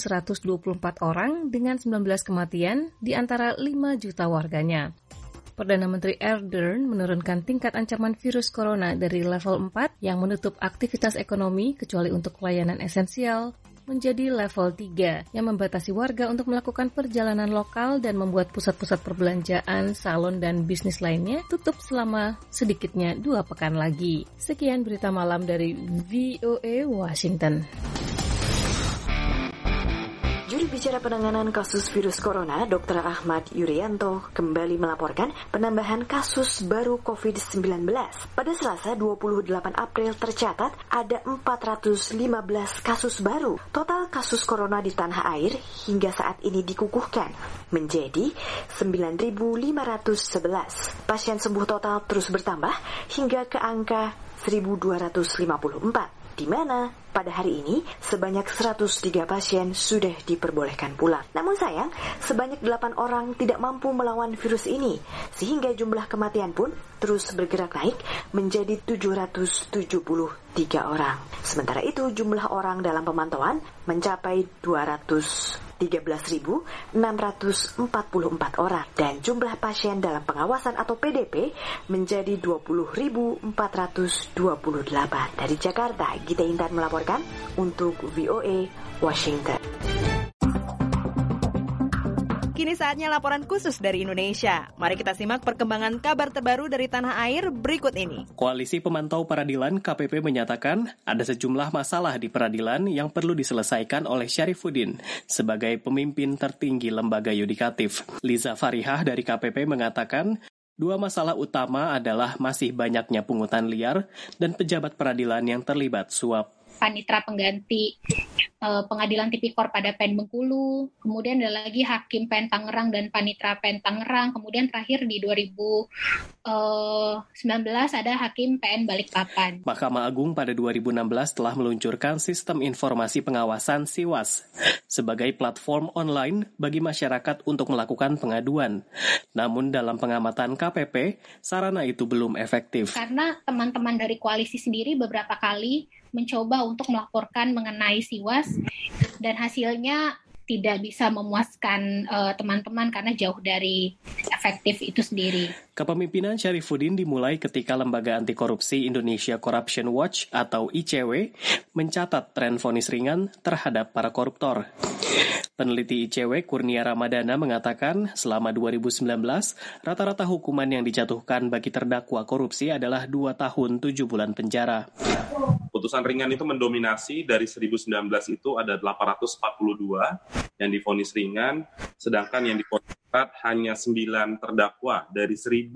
1.124 orang dengan 19 kematian di antara 5 juta warganya. Perdana Menteri Ardern menurunkan tingkat ancaman virus corona dari level 4 yang menutup aktivitas ekonomi kecuali untuk pelayanan esensial menjadi level 3 yang membatasi warga untuk melakukan perjalanan lokal dan membuat pusat-pusat perbelanjaan, salon, dan bisnis lainnya tutup selama sedikitnya 2 pekan lagi. Sekian berita malam dari VOA Washington. Juli Juru bicara penanganan kasus virus corona, Dr. Ahmad Yuryanto, kembali melaporkan penambahan kasus baru COVID-19. Pada Selasa 28 April tercatat ada 415 kasus baru. Total kasus corona di tanah air hingga saat ini dikukuhkan menjadi 9.511. Pasien sembuh total terus bertambah hingga ke angka 1.254. Di mana pada hari ini sebanyak 103 pasien sudah diperbolehkan pulang. Namun sayang, sebanyak 8 orang tidak mampu melawan virus ini, sehingga jumlah kematian pun terus bergerak naik menjadi 773 orang. Sementara itu jumlah orang dalam pemantauan mencapai 213.644 orang dan jumlah pasien dalam pengawasan atau PDP menjadi 20.428. Dari Jakarta, Gita Intan melaporkan untuk VOA Washington. Kini saatnya laporan khusus dari Indonesia. Mari kita simak perkembangan kabar terbaru dari tanah air berikut ini. Koalisi Pemantau Peradilan KPP menyatakan ada sejumlah masalah di peradilan yang perlu diselesaikan oleh Syarifuddin sebagai pemimpin tertinggi lembaga yudikatif. Liza Farihah dari KPP mengatakan, dua masalah utama adalah masih banyaknya pungutan liar dan pejabat peradilan yang terlibat suap. Panitra pengganti pengadilan tipikor pada PN Bengkulu, kemudian ada lagi Hakim PN Tangerang dan Panitra PN Tangerang, kemudian terakhir di 2019 ada Hakim PN Balikpapan. Mahkamah Agung pada 2016 telah meluncurkan Sistem Informasi Pengawasan SIWAS sebagai platform online bagi masyarakat untuk melakukan pengaduan. Namun dalam pengamatan KPP, sarana itu belum efektif. Karena teman-teman dari koalisi sendiri beberapa kali mencoba untuk melaporkan mengenai SIWAS dan hasilnya tidak bisa memuaskan teman-teman karena jauh dari efektif itu sendiri. Kepemimpinan Syarifuddin dimulai ketika Lembaga Anti Korupsi Indonesia Corruption Watch atau ICW mencatat tren vonis ringan terhadap para koruptor. Peneliti ICW Kurnia Ramadana mengatakan selama 2019, rata-rata hukuman yang dijatuhkan bagi terdakwa korupsi adalah 2 tahun 7 bulan penjara. Putusan ringan itu mendominasi, dari 1019 itu ada 842 yang divonis ringan, sedangkan yang divonis berat hanya 9 terdakwa dari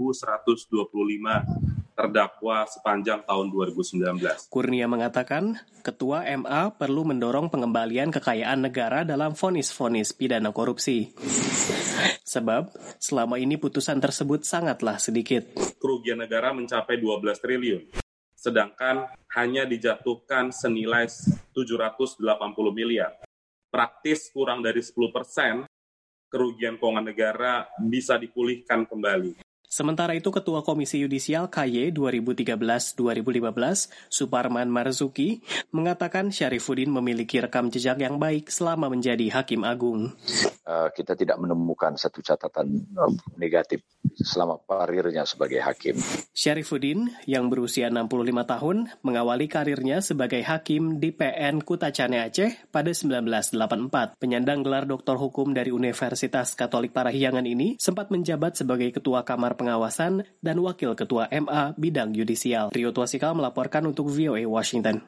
1.125 terdakwa sepanjang tahun 2019. Kurnia mengatakan, Ketua MA perlu mendorong pengembalian kekayaan negara dalam vonis-vonis pidana korupsi. Sebab, selama ini putusan tersebut sangatlah sedikit. Kerugian negara mencapai 12 triliun. Sedangkan hanya dijatuhkan senilai 780 miliar. Praktis kurang dari 10% kerugian keuangan negara bisa dipulihkan kembali. Sementara itu, Ketua Komisi Yudisial KY 2013-2015, Suparman Marzuki, mengatakan Syarifuddin memiliki rekam jejak yang baik selama menjadi Hakim Agung. Kita tidak menemukan satu catatan negatif selama karirnya sebagai hakim. Syarifuddin, yang berusia 65 tahun, mengawali karirnya sebagai hakim di PN Kutacane Aceh pada 1984. Penyandang gelar doktor hukum dari Universitas Katolik Parahyangan ini sempat menjabat sebagai Ketua Kamar Pengawasan dan Wakil Ketua MA Bidang Yudisial. Rio Tuasikal melaporkan untuk VOA Washington.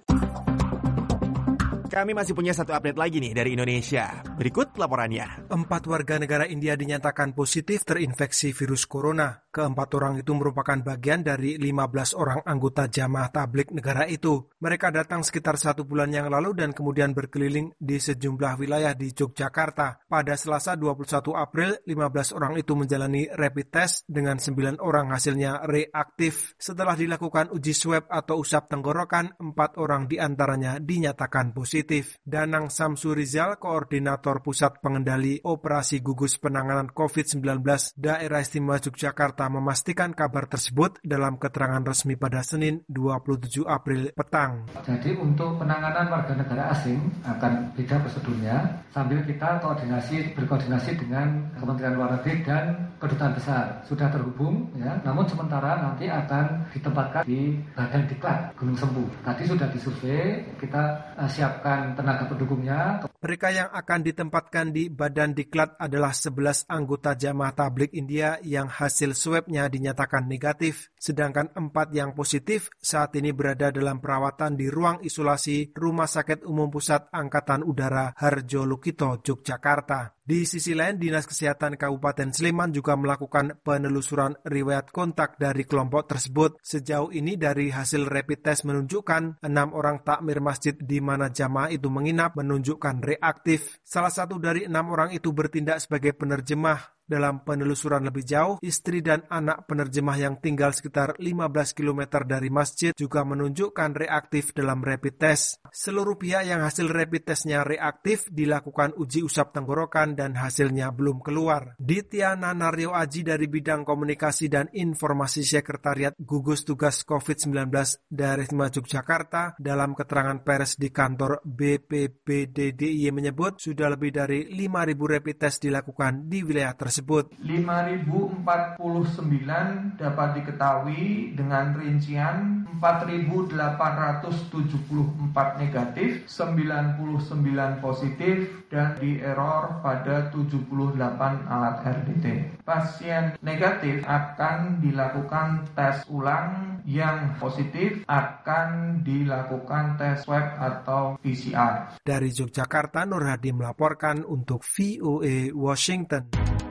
Kami masih punya satu update lagi nih dari Indonesia. Berikut laporannya. 4 warga negara India dinyatakan positif terinfeksi virus corona. Keempat orang itu merupakan bagian dari 15 orang anggota jamaah tabligh negara itu. Mereka datang sekitar 1 bulan yang lalu dan kemudian berkeliling di sejumlah wilayah di Yogyakarta. Pada Selasa 21 April, 15 orang itu menjalani rapid test dengan 9 orang hasilnya reaktif. Setelah dilakukan uji swab atau usap tenggorokan, 4 orang diantaranya dinyatakan positif. Danang Samsurizal, Koordinator Pusat Pengendali Operasi Gugus Penanganan COVID-19 Daerah Istimewa Yogyakarta, memastikan kabar tersebut dalam keterangan resmi pada Senin 27 April petang. Jadi untuk penanganan warga negara asing akan beda prosedurnya sambil kita berkoordinasi dengan Kementerian Luar Negeri dan kedutaan besar sudah terhubung ya, namun sementara nanti akan ditempatkan di Badan Diklat Gunung Sempu. Tadi sudah disurvei, kita siapkan tenaga pendukungnya. Mereka yang akan ditempatkan di Badan Diklat adalah 11 anggota jamaah tabligh India yang hasil swab-nya dinyatakan negatif, sedangkan 4 yang positif saat ini berada dalam perawatan di ruang isolasi Rumah Sakit Umum Pusat Angkatan Udara Harjo Lukito, Yogyakarta. Di sisi lain, Dinas Kesehatan Kabupaten Sleman juga melakukan penelusuran riwayat kontak dari kelompok tersebut. Sejauh ini dari hasil rapid test menunjukkan 6 orang takmir masjid di mana jamaah itu menginap menunjukkan reaktif. Salah satu dari 6 orang itu bertindak sebagai penerjemah. Dalam penelusuran lebih jauh, istri dan anak penerjemah yang tinggal sekitar 15 km dari masjid juga menunjukkan reaktif dalam rapid test. Seluruh pihak yang hasil rapid testnya reaktif dilakukan uji usap tenggorokan dan hasilnya belum keluar. Ditya Nanario Aji dari Bidang Komunikasi dan Informasi Sekretariat Gugus Tugas COVID-19 Daerah Istimewa Yogyakarta dalam keterangan pers di kantor BPBD DIY menyebut sudah lebih dari 5.000 rapid test dilakukan di wilayah tersebut. 5.049 dapat diketahui dengan rincian 4.874 negatif, 99 positif, dan di error pada 78 alat RDT. Pasien negatif akan dilakukan tes ulang, yang positif akan dilakukan tes swab atau PCR. Dari Yogyakarta, Nur Hadi melaporkan untuk VOA Washington.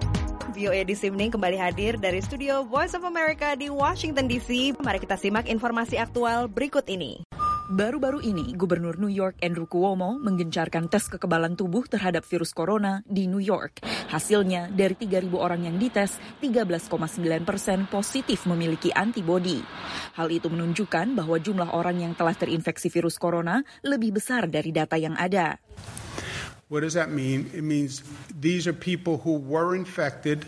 VOA This Evening kembali hadir dari studio Voice of America di Washington DC. Mari kita simak informasi aktual berikut ini. Baru-baru ini, Gubernur New York Andrew Cuomo menggencarkan tes kekebalan tubuh terhadap virus corona di New York. Hasilnya, dari 3.000 orang yang dites, 13,9% positif memiliki antibodi. Hal itu menunjukkan bahwa jumlah orang yang telah terinfeksi virus corona lebih besar dari data yang ada. What does that mean? It means these are people who were infected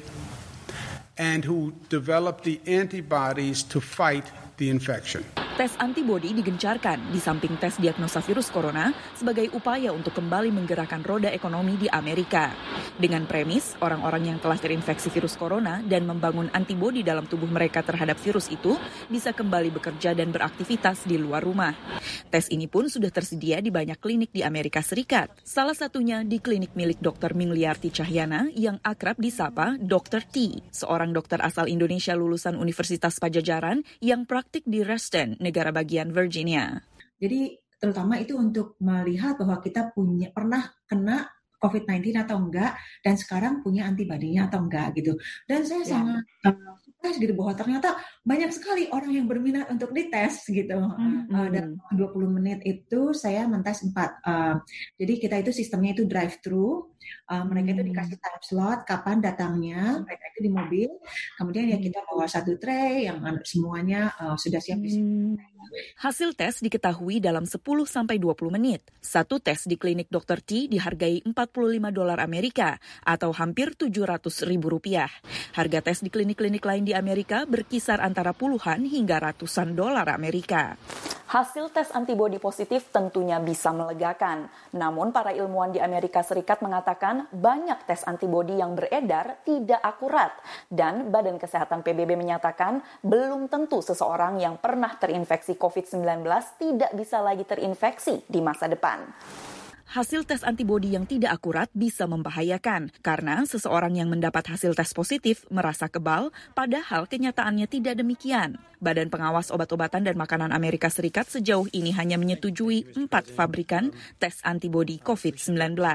and who developed the antibodies to fight the infection. Tes antibodi digencarkan di samping tes diagnosa virus corona sebagai upaya untuk kembali menggerakkan roda ekonomi di Amerika. Dengan premis, orang-orang yang telah terinfeksi virus corona dan membangun antibodi dalam tubuh mereka terhadap virus itu bisa kembali bekerja dan beraktivitas di luar rumah. Tes ini pun sudah tersedia di banyak klinik di Amerika Serikat. Salah satunya di klinik milik Dr. Mingliarti Cahyana yang akrab disapa Dr. T, seorang dokter asal Indonesia lulusan Universitas Pajajaran yang praktik di Reston, negara bagian Virginia. Jadi terutama itu untuk melihat bahwa kita pernah kena COVID-19 atau enggak, dan sekarang punya antibodinya atau enggak gitu. Dan saya sangat surprise gitu bahwa ternyata banyak sekali orang yang berminat untuk dites gitu. Dalam 20 menit itu saya mentes 4. Jadi kita itu sistemnya itu drive-thru. Mereka itu dikasih time slot kapan datangnya, mereka itu di mobil, kemudian ya kita bawa satu tray yang semuanya sudah siap di sini. Hasil tes diketahui dalam 10-20 menit. Satu tes di klinik Dr. T dihargai $45 Amerika atau hampir Rp700.000. Harga tes di klinik-klinik lain di Amerika berkisar antara puluhan hingga ratusan dolar Amerika. Hasil tes antibodi positif tentunya bisa melegakan. Namun para ilmuwan di Amerika Serikat mengatakan banyak tes antibodi yang beredar tidak akurat. Dan Badan Kesehatan PBB menyatakan belum tentu seseorang yang pernah terinfeksi COVID-19 tidak bisa lagi terinfeksi di masa depan. Hasil tes antibodi yang tidak akurat bisa membahayakan karena seseorang yang mendapat hasil tes positif merasa kebal, padahal kenyataannya tidak demikian. Badan Pengawas Obat-obatan dan Makanan Amerika Serikat sejauh ini hanya menyetujui 4 pabrikan tes antibodi COVID-19.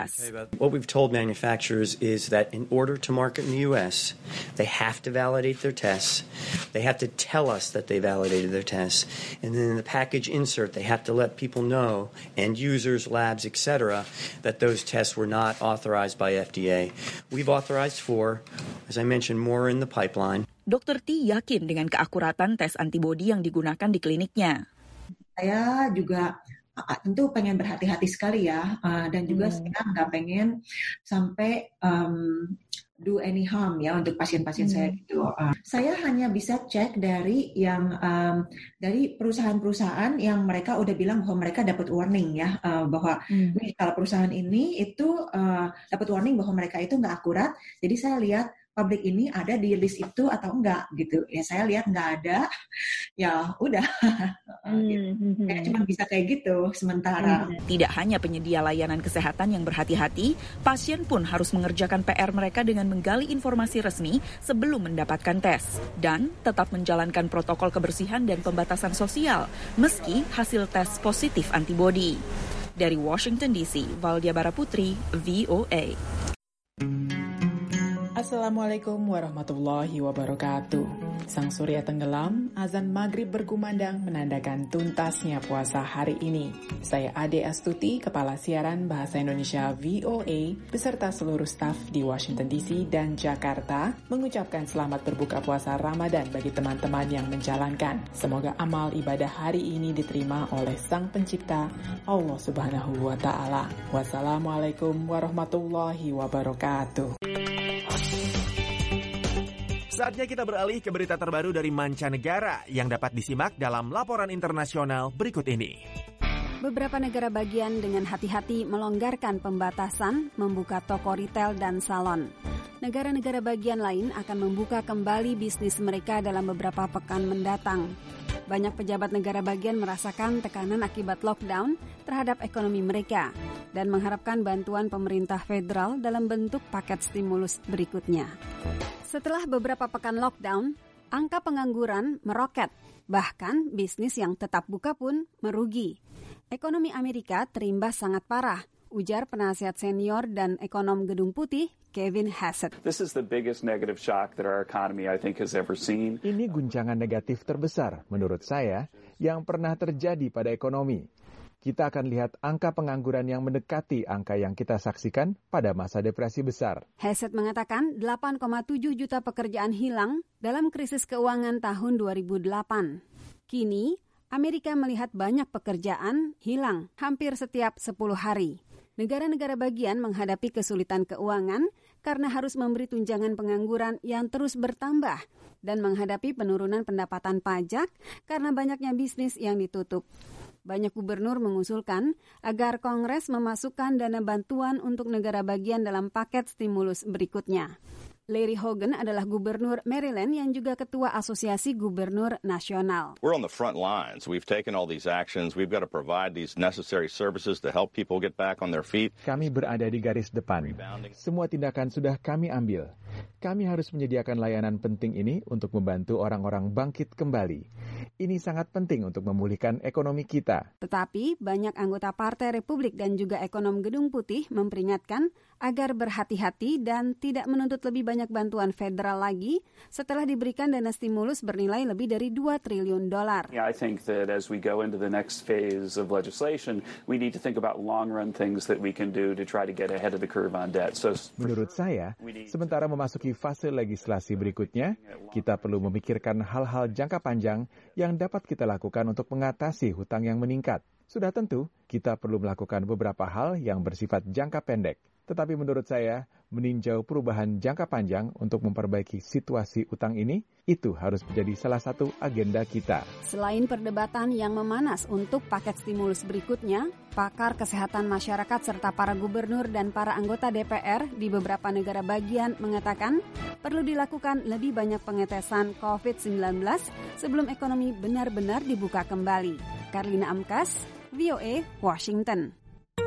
What we've told manufacturers is that in order to market in the U.S., they have to validate their tests. They have to tell us that they validated their tests. And then in the package insert, they have to let people know, end users, labs, etc., that those tests were not authorized by FDA. We've authorized 4. As I mentioned, more in the pipeline. Dr. T yakin dengan keakuratan tes antibodi yang digunakan di kliniknya. Saya juga tentu pengen berhati-hati sekali ya, dan juga saya nggak pengen sampai do any harm ya untuk pasien-pasien saya gitu. Saya hanya bisa cek dari yang dari perusahaan-perusahaan yang mereka udah bilang bahwa mereka dapat warning ya, bahwa nih kalau perusahaan ini itu dapat warning bahwa mereka itu nggak akurat. Jadi saya lihat pabrik ini ada di list itu atau enggak gitu. Ya saya lihat nggak ada, ya udah. Gitu. Cuma bisa kayak gitu sementara. Tidak hanya penyedia layanan kesehatan yang berhati-hati, pasien pun harus mengerjakan PR mereka dengan menggali informasi resmi sebelum mendapatkan tes dan tetap menjalankan protokol kebersihan dan pembatasan sosial meski hasil tes positif antibodi. Dari Washington DC, Valdia Baraputri, VOA. Assalamualaikum warahmatullahi wabarakatuh. Sang surya tenggelam, azan maghrib berkumandang menandakan tuntasnya puasa hari ini. Saya Ade Astuti, Kepala Siaran Bahasa Indonesia VOA, beserta seluruh staf di Washington DC dan Jakarta, mengucapkan selamat berbuka puasa Ramadan bagi teman-teman yang menjalankan. Semoga amal ibadah hari ini diterima oleh Sang Pencipta, Allah Subhanahu wa Ta'ala. Wassalamualaikum warahmatullahi wabarakatuh. Saatnya kita beralih ke berita terbaru dari mancanegara yang dapat disimak dalam laporan internasional berikut ini. Beberapa negara bagian dengan hati-hati melonggarkan pembatasan, membuka toko retail dan salon. Negara-negara bagian lain akan membuka kembali bisnis mereka dalam beberapa pekan mendatang. Banyak pejabat negara bagian merasakan tekanan akibat lockdown terhadap ekonomi mereka dan mengharapkan bantuan pemerintah federal dalam bentuk paket stimulus berikutnya. Setelah beberapa pekan lockdown, angka pengangguran meroket, bahkan bisnis yang tetap buka pun merugi. Ekonomi Amerika terimbas sangat parah, ujar penasihat senior dan ekonom Gedung Putih, Kevin Hassett. This is the biggest negative shock that our economy, I think, has ever seen. Ini guncangan negatif terbesar, menurut saya, yang pernah terjadi pada ekonomi. Kita akan lihat angka pengangguran yang mendekati angka yang kita saksikan pada masa depresi besar. Hassett mengatakan 8,7 juta pekerjaan hilang dalam krisis keuangan tahun 2008. Kini, Amerika melihat banyak pekerjaan hilang hampir setiap 10 hari. Negara-negara bagian menghadapi kesulitan keuangan karena harus memberi tunjangan pengangguran yang terus bertambah dan menghadapi penurunan pendapatan pajak karena banyaknya bisnis yang ditutup. Banyak gubernur mengusulkan agar Kongres memasukkan dana bantuan untuk negara bagian dalam paket stimulus berikutnya. Larry Hogan adalah gubernur Maryland yang juga ketua Asosiasi Gubernur Nasional. We're on the front lines. We've taken all these actions. We've got to provide these necessary services to help people get back on their feet. Kami berada di garis depan. Semua tindakan sudah kami ambil. Kami harus menyediakan layanan penting ini untuk membantu orang-orang bangkit kembali. Ini sangat penting untuk memulihkan ekonomi kita. Tetapi banyak anggota Partai Republik dan juga ekonom Gedung Putih memperingatkan agar berhati-hati dan tidak menuntut lebih banyak bantuan federal lagi setelah diberikan dana stimulus bernilai lebih dari $2 triliun. Yeah, I think that as we go into the next phase of legislation, we need to think about long-run things that we can do to try to get ahead of the curve on debt. So, menurut saya, sementara memasuki fase legislasi berikutnya, kita perlu memikirkan hal-hal jangka panjang yang dapat kita lakukan untuk mengatasi hutang yang meningkat. Sudah tentu, kita perlu melakukan beberapa hal yang bersifat jangka pendek. Tetapi menurut saya, meninjau perubahan jangka panjang untuk memperbaiki situasi utang ini, itu harus menjadi salah satu agenda kita. Selain perdebatan yang memanas untuk paket stimulus berikutnya, pakar kesehatan masyarakat serta para gubernur dan para anggota DPR di beberapa negara bagian mengatakan perlu dilakukan lebih banyak pengetesan COVID-19 sebelum ekonomi benar-benar dibuka kembali. Karlina Amkas, VOA, Washington.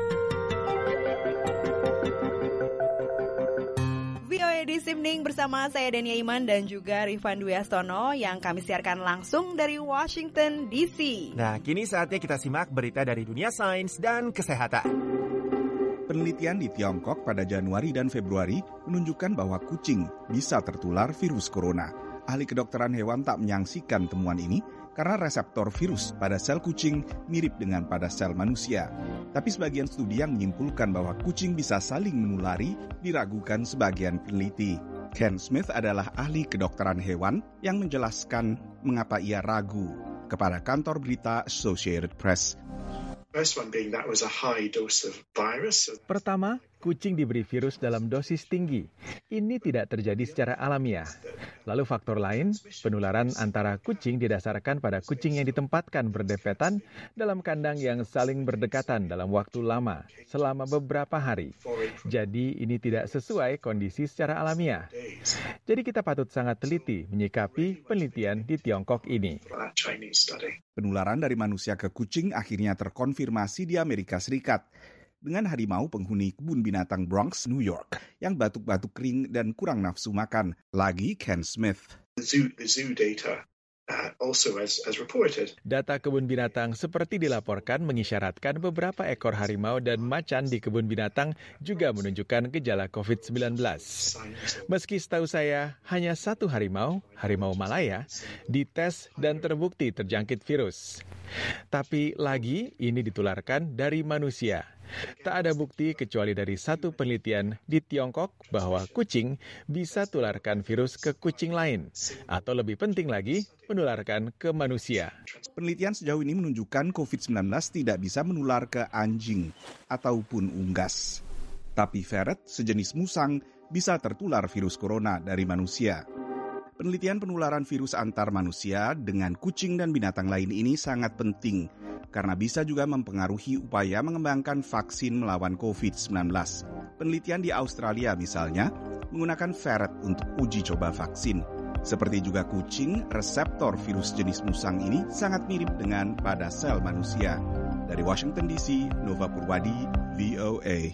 VOA This Evening bersama saya Dania Iman dan juga Rifan Dwi Astono yang kami siarkan langsung dari Washington DC. Nah, kini saatnya kita simak berita dari dunia sains dan kesehatan. Penelitian di Tiongkok pada Januari dan Februari menunjukkan bahwa kucing bisa tertular virus corona. Ahli kedokteran hewan tak menyaksikan temuan ini karena reseptor virus pada sel kucing mirip dengan pada sel manusia. Tapi sebagian studi yang menyimpulkan bahwa kucing bisa saling menulari diragukan sebagian peneliti. Ken Smith adalah ahli kedokteran hewan yang menjelaskan mengapa ia ragu kepada kantor berita Associated Press. Pertama, kucing diberi virus dalam dosis tinggi. Ini tidak terjadi secara alamiah. Lalu faktor lain, penularan antara kucing didasarkan pada kucing yang ditempatkan berdempetan dalam kandang yang saling berdekatan dalam waktu lama, selama beberapa hari. Jadi ini tidak sesuai kondisi secara alamiah. Jadi kita patut sangat teliti menyikapi penelitian di Tiongkok ini. Penularan dari manusia ke kucing akhirnya terkonfirmasi di Amerika Serikat dengan harimau penghuni kebun binatang Bronx, New York, yang batuk-batuk kering dan kurang nafsu makan. Lagi Ken Smith. Data kebun binatang seperti dilaporkan mengisyaratkan beberapa ekor harimau dan macan di kebun binatang juga menunjukkan gejala COVID-19. Meski setahu saya hanya satu harimau Malaya, dites dan terbukti terjangkit virus. Tapi lagi ini ditularkan dari manusia. Tak ada bukti kecuali dari satu penelitian di Tiongkok bahwa kucing bisa tularkan virus ke kucing lain. Atau lebih penting lagi, menularkan ke manusia. Penelitian sejauh ini menunjukkan COVID-19 tidak bisa menular ke anjing ataupun unggas. Tapi ferret, sejenis musang, bisa tertular virus corona dari manusia. Penelitian penularan virus antar manusia dengan kucing dan binatang lain ini sangat penting karena bisa juga mempengaruhi upaya mengembangkan vaksin melawan COVID-19. Penelitian di Australia misalnya menggunakan ferret untuk uji coba vaksin. Seperti juga kucing, reseptor virus jenis musang ini sangat mirip dengan pada sel manusia. Dari Washington DC, Nova Purwadi, VOA.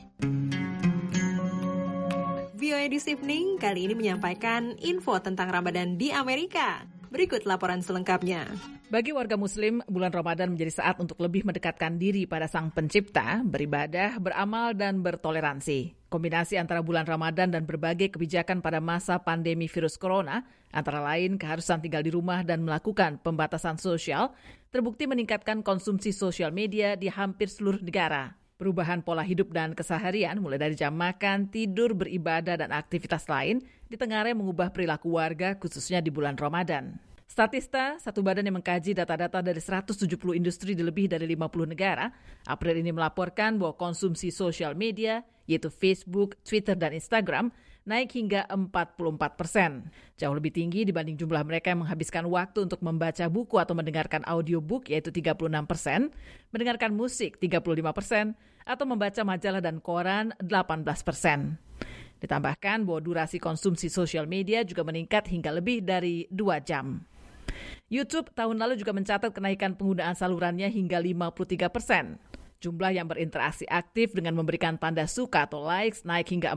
VOA This Evening kali ini menyampaikan info tentang Ramadan di Amerika. Berikut laporan selengkapnya. Bagi warga Muslim, bulan Ramadan menjadi saat untuk lebih mendekatkan diri pada Sang Pencipta, beribadah, beramal, dan bertoleransi. Kombinasi antara bulan Ramadan dan berbagai kebijakan pada masa pandemi virus corona, antara lain keharusan tinggal di rumah dan melakukan pembatasan sosial, terbukti meningkatkan konsumsi sosial media di hampir seluruh negara. Perubahan pola hidup dan keseharian, mulai dari jam makan, tidur, beribadah, dan aktivitas lain, ditengarai mengubah perilaku warga, khususnya di bulan Ramadan. Statista, satu badan yang mengkaji data-data dari 170 industri di lebih dari 50 negara, April ini melaporkan bahwa konsumsi sosial media, yaitu Facebook, Twitter, dan Instagram, naik hingga 44%. Jauh lebih tinggi dibanding jumlah mereka yang menghabiskan waktu untuk membaca buku atau mendengarkan audiobook, yaitu 36%, mendengarkan musik 35%, atau membaca majalah dan koran 18%. Ditambahkan bahwa durasi konsumsi sosial media juga meningkat hingga lebih dari 2 jam. YouTube tahun lalu juga mencatat kenaikan penggunaan salurannya hingga 53%. Jumlah yang berinteraksi aktif dengan memberikan tanda suka atau likes naik hingga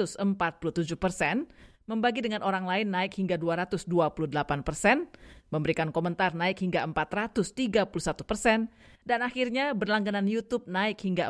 447%, membagi dengan orang lain naik hingga 228%, memberikan komentar naik hingga 431%, dan akhirnya berlangganan YouTube naik hingga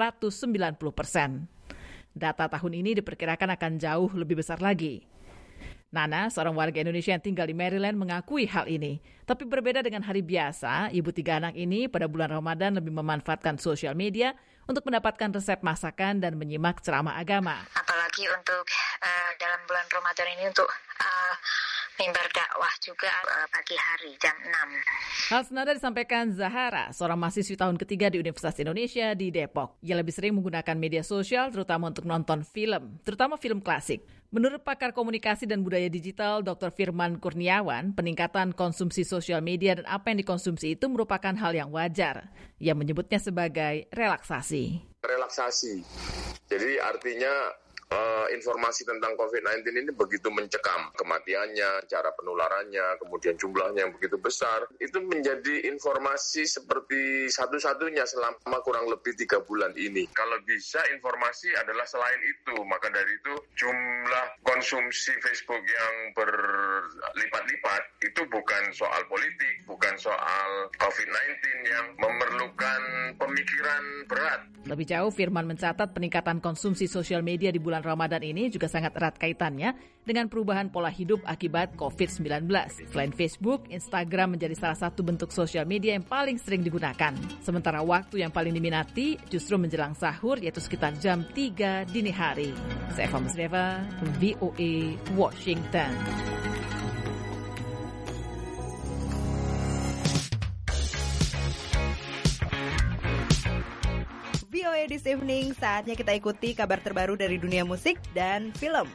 490%. Data tahun ini diperkirakan akan jauh lebih besar lagi. Nana, seorang warga Indonesia yang tinggal di Maryland, mengakui hal ini. Tapi berbeda dengan hari biasa, ibu 3 anak ini pada bulan Ramadan lebih memanfaatkan sosial media untuk mendapatkan resep masakan dan menyimak ceramah agama. Apalagi untuk dalam bulan Ramadan ini untuk mimbar dakwah juga pagi hari jam 6. Hal senada disampaikan Zahara, seorang mahasiswi tahun ketiga di Universitas Indonesia di Depok. Ia lebih sering menggunakan media sosial terutama untuk nonton film, terutama film klasik. Menurut pakar komunikasi dan budaya digital Dr. Firman Kurniawan, peningkatan konsumsi sosial media dan apa yang dikonsumsi itu merupakan hal yang wajar. Ia menyebutnya sebagai relaksasi. Relaksasi. Jadi artinya informasi tentang COVID-19 ini begitu mencekam. Kematiannya, cara penularannya, kemudian jumlahnya yang begitu besar. Itu menjadi informasi seperti satu-satunya selama kurang lebih 3 bulan ini. Kalau bisa informasi adalah selain itu. Maka dari itu jumlah konsumsi Facebook yang berlipat-lipat itu bukan soal politik, bukan soal COVID-19 yang memerlukan pemikiran berat. Lebih jauh, Firman mencatat peningkatan konsumsi sosial media di bulan Ramadan ini juga sangat erat kaitannya dengan perubahan pola hidup akibat COVID-19. Selain Facebook, Instagram menjadi salah satu bentuk sosial media yang paling sering digunakan. Sementara waktu yang paling diminati justru menjelang sahur, yaitu sekitar jam 3 dini hari. Saya Eva Musreva, VOA, Washington. VOA VOA This Evening, saatnya kita ikuti kabar terbaru dari dunia musik dan film.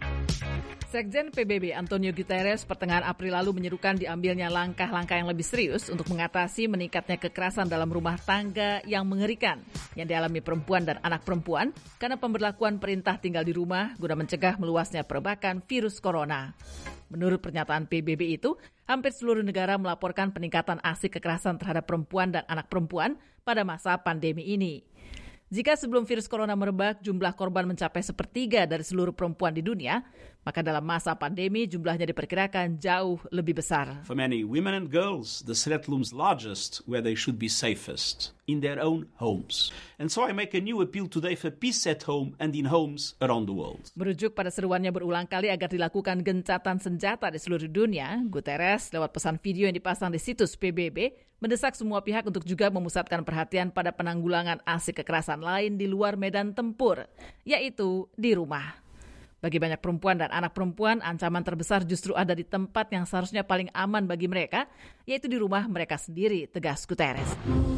Sekjen PBB Antonio Guterres pertengahan April lalu menyerukan diambilnya langkah-langkah yang lebih serius untuk mengatasi meningkatnya kekerasan dalam rumah tangga yang mengerikan yang dialami perempuan dan anak perempuan karena pemberlakuan perintah tinggal di rumah guna mencegah meluasnya perbakan virus corona. Menurut pernyataan PBB itu, hampir seluruh negara melaporkan peningkatan aksi kekerasan terhadap perempuan dan anak perempuan pada masa pandemi ini. Jika sebelum virus corona merebak, jumlah korban mencapai 1/3 dari seluruh perempuan di dunia, maka dalam masa pandemi jumlahnya diperkirakan jauh lebih besar. For many women and girls, the threat looms largest where they should be safest, in their own homes. And so I make a new appeal today for peace at home and in homes around the world. Merujuk pada seruannya berulang kali agar dilakukan gencatan senjata di seluruh dunia, Guterres lewat pesan video yang dipasang di situs PBB mendesak semua pihak untuk juga memusatkan perhatian pada penanggulangan aksi kekerasan lain di luar medan tempur, yaitu di rumah. Bagi banyak perempuan dan anak perempuan, ancaman terbesar justru ada di tempat yang seharusnya paling aman bagi mereka, yaitu di rumah mereka sendiri, tegas Guterres.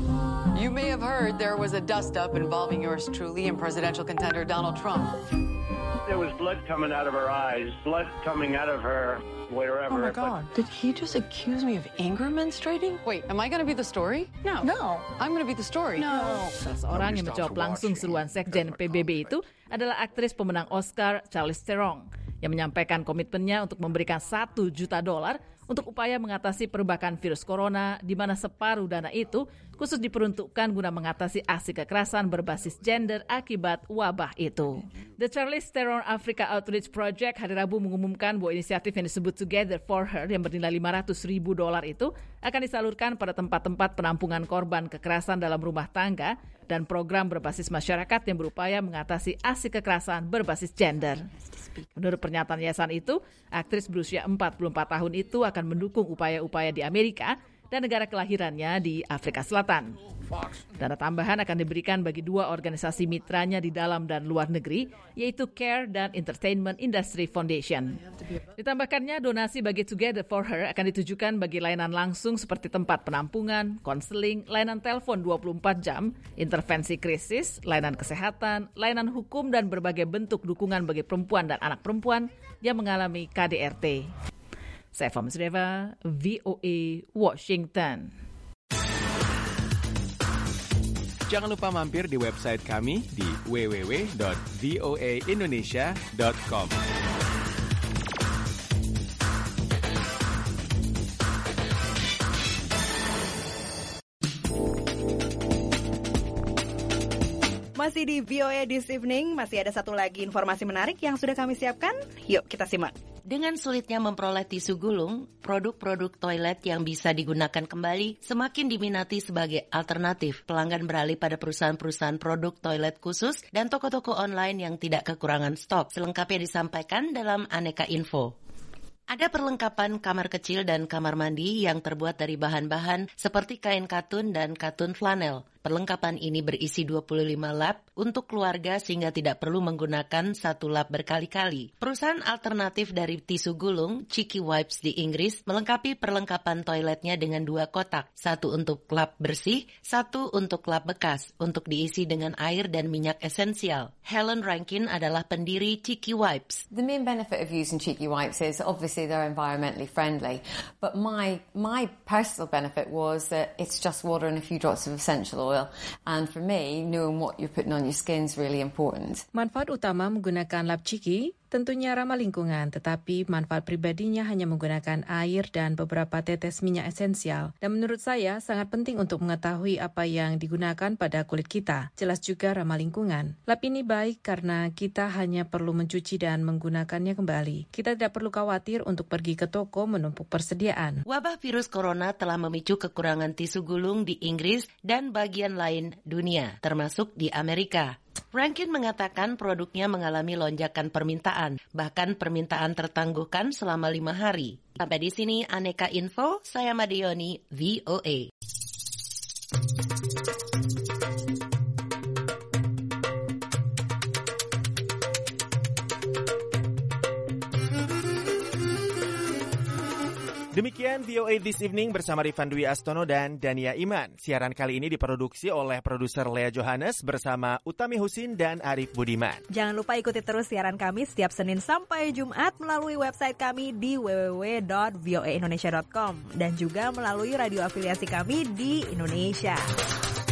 You may have heard there was a dust-up involving yours truly and presidential contender Donald Trump. There was blood coming out of her eyes, blood coming out of her wherever. Oh my God. Did he just accuse me of anger menstruating? Wait, am I going to be the story? No. I'm going to be the story. No. Salah seorang yang menjawab langsung seruan Sekjen PBB itu adalah aktris pemenang Oscar Charlize Theron yang menyampaikan komitmennya untuk memberikan $1 juta untuk upaya mengatasi perbakan virus corona, di mana separuh dana itu khusus diperuntukkan guna mengatasi aksi kekerasan berbasis gender akibat wabah itu. The Charlize Theron Africa Outreach Project hari Rabu mengumumkan bahwa inisiatif yang disebut Together for Her yang bernilai $500,000 itu akan disalurkan pada tempat-tempat penampungan korban kekerasan dalam rumah tangga dan program berbasis masyarakat yang berupaya mengatasi aksi kekerasan berbasis gender. Menurut pernyataan yayasan itu, aktris berusia 44 tahun itu akan mendukung upaya-upaya di Amerika dan negara kelahirannya di Afrika Selatan. Dana tambahan akan diberikan bagi 2 organisasi mitranya di dalam dan luar negeri, yaitu Care dan Entertainment Industry Foundation. Ditambahkannya, donasi bagi Together for Her akan ditujukan bagi layanan langsung seperti tempat penampungan, konseling, layanan telepon 24 jam, intervensi krisis, layanan kesehatan, layanan hukum, dan berbagai bentuk dukungan bagi perempuan dan anak perempuan yang mengalami KDRT. Saya Fahmi Sudeva, VOA Washington. Jangan lupa mampir di website kami di www.voaindonesia.com. Masih di VOA This Evening, masih ada satu lagi informasi menarik yang sudah kami siapkan. Yuk kita simak. Dengan sulitnya memperoleh tisu gulung, produk-produk toilet yang bisa digunakan kembali semakin diminati sebagai alternatif. Pelanggan beralih pada perusahaan-perusahaan produk toilet khusus dan toko-toko online yang tidak kekurangan stok. Selengkapnya disampaikan dalam Aneka Info. Ada perlengkapan kamar kecil dan kamar mandi yang terbuat dari bahan-bahan seperti kain katun dan katun flanel. Perlengkapan ini berisi 25 lap untuk keluarga sehingga tidak perlu menggunakan satu lap berkali-kali. Perusahaan alternatif dari tisu gulung, Cheeky Wipes di Inggris, melengkapi perlengkapan toiletnya dengan 2 kotak. Satu untuk lap bersih, satu untuk lap bekas, untuk diisi dengan air dan minyak esensial. Helen Rankin adalah pendiri Cheeky Wipes. The main benefit of using Cheeky Wipes is obviously they're environmentally friendly, but my personal benefit was that it's just water and a few drops of essential oil. And for me, knowing what you're putting on your skin is really important. Manfaat utama menggunakan lap Cheeky tentunya ramah lingkungan, tetapi manfaat pribadinya hanya menggunakan air dan beberapa tetes minyak esensial. Dan menurut saya sangat penting untuk mengetahui apa yang digunakan pada kulit kita. Jelas juga ramah lingkungan. Lap ini baik karena kita hanya perlu mencuci dan menggunakannya kembali. Kita tidak perlu khawatir untuk pergi ke toko menumpuk persediaan. Wabah virus corona telah memicu kekurangan tisu gulung di Inggris dan bagian lain dunia, termasuk di Amerika. Rankin mengatakan produknya mengalami lonjakan permintaan, bahkan permintaan tertangguhkan selama 5 hari. Sampai di sini Aneka Info, saya Madioni, VOA. Demikian VOA This Evening bersama Rifan Dwi Astono dan Dania Iman. Siaran kali ini diproduksi oleh produser Lea Johannes bersama Utami Husin dan Arif Budiman. Jangan lupa ikuti terus siaran kami setiap Senin sampai Jumat melalui website kami di www.voaindonesia.com dan juga melalui radio afiliasi kami di Indonesia.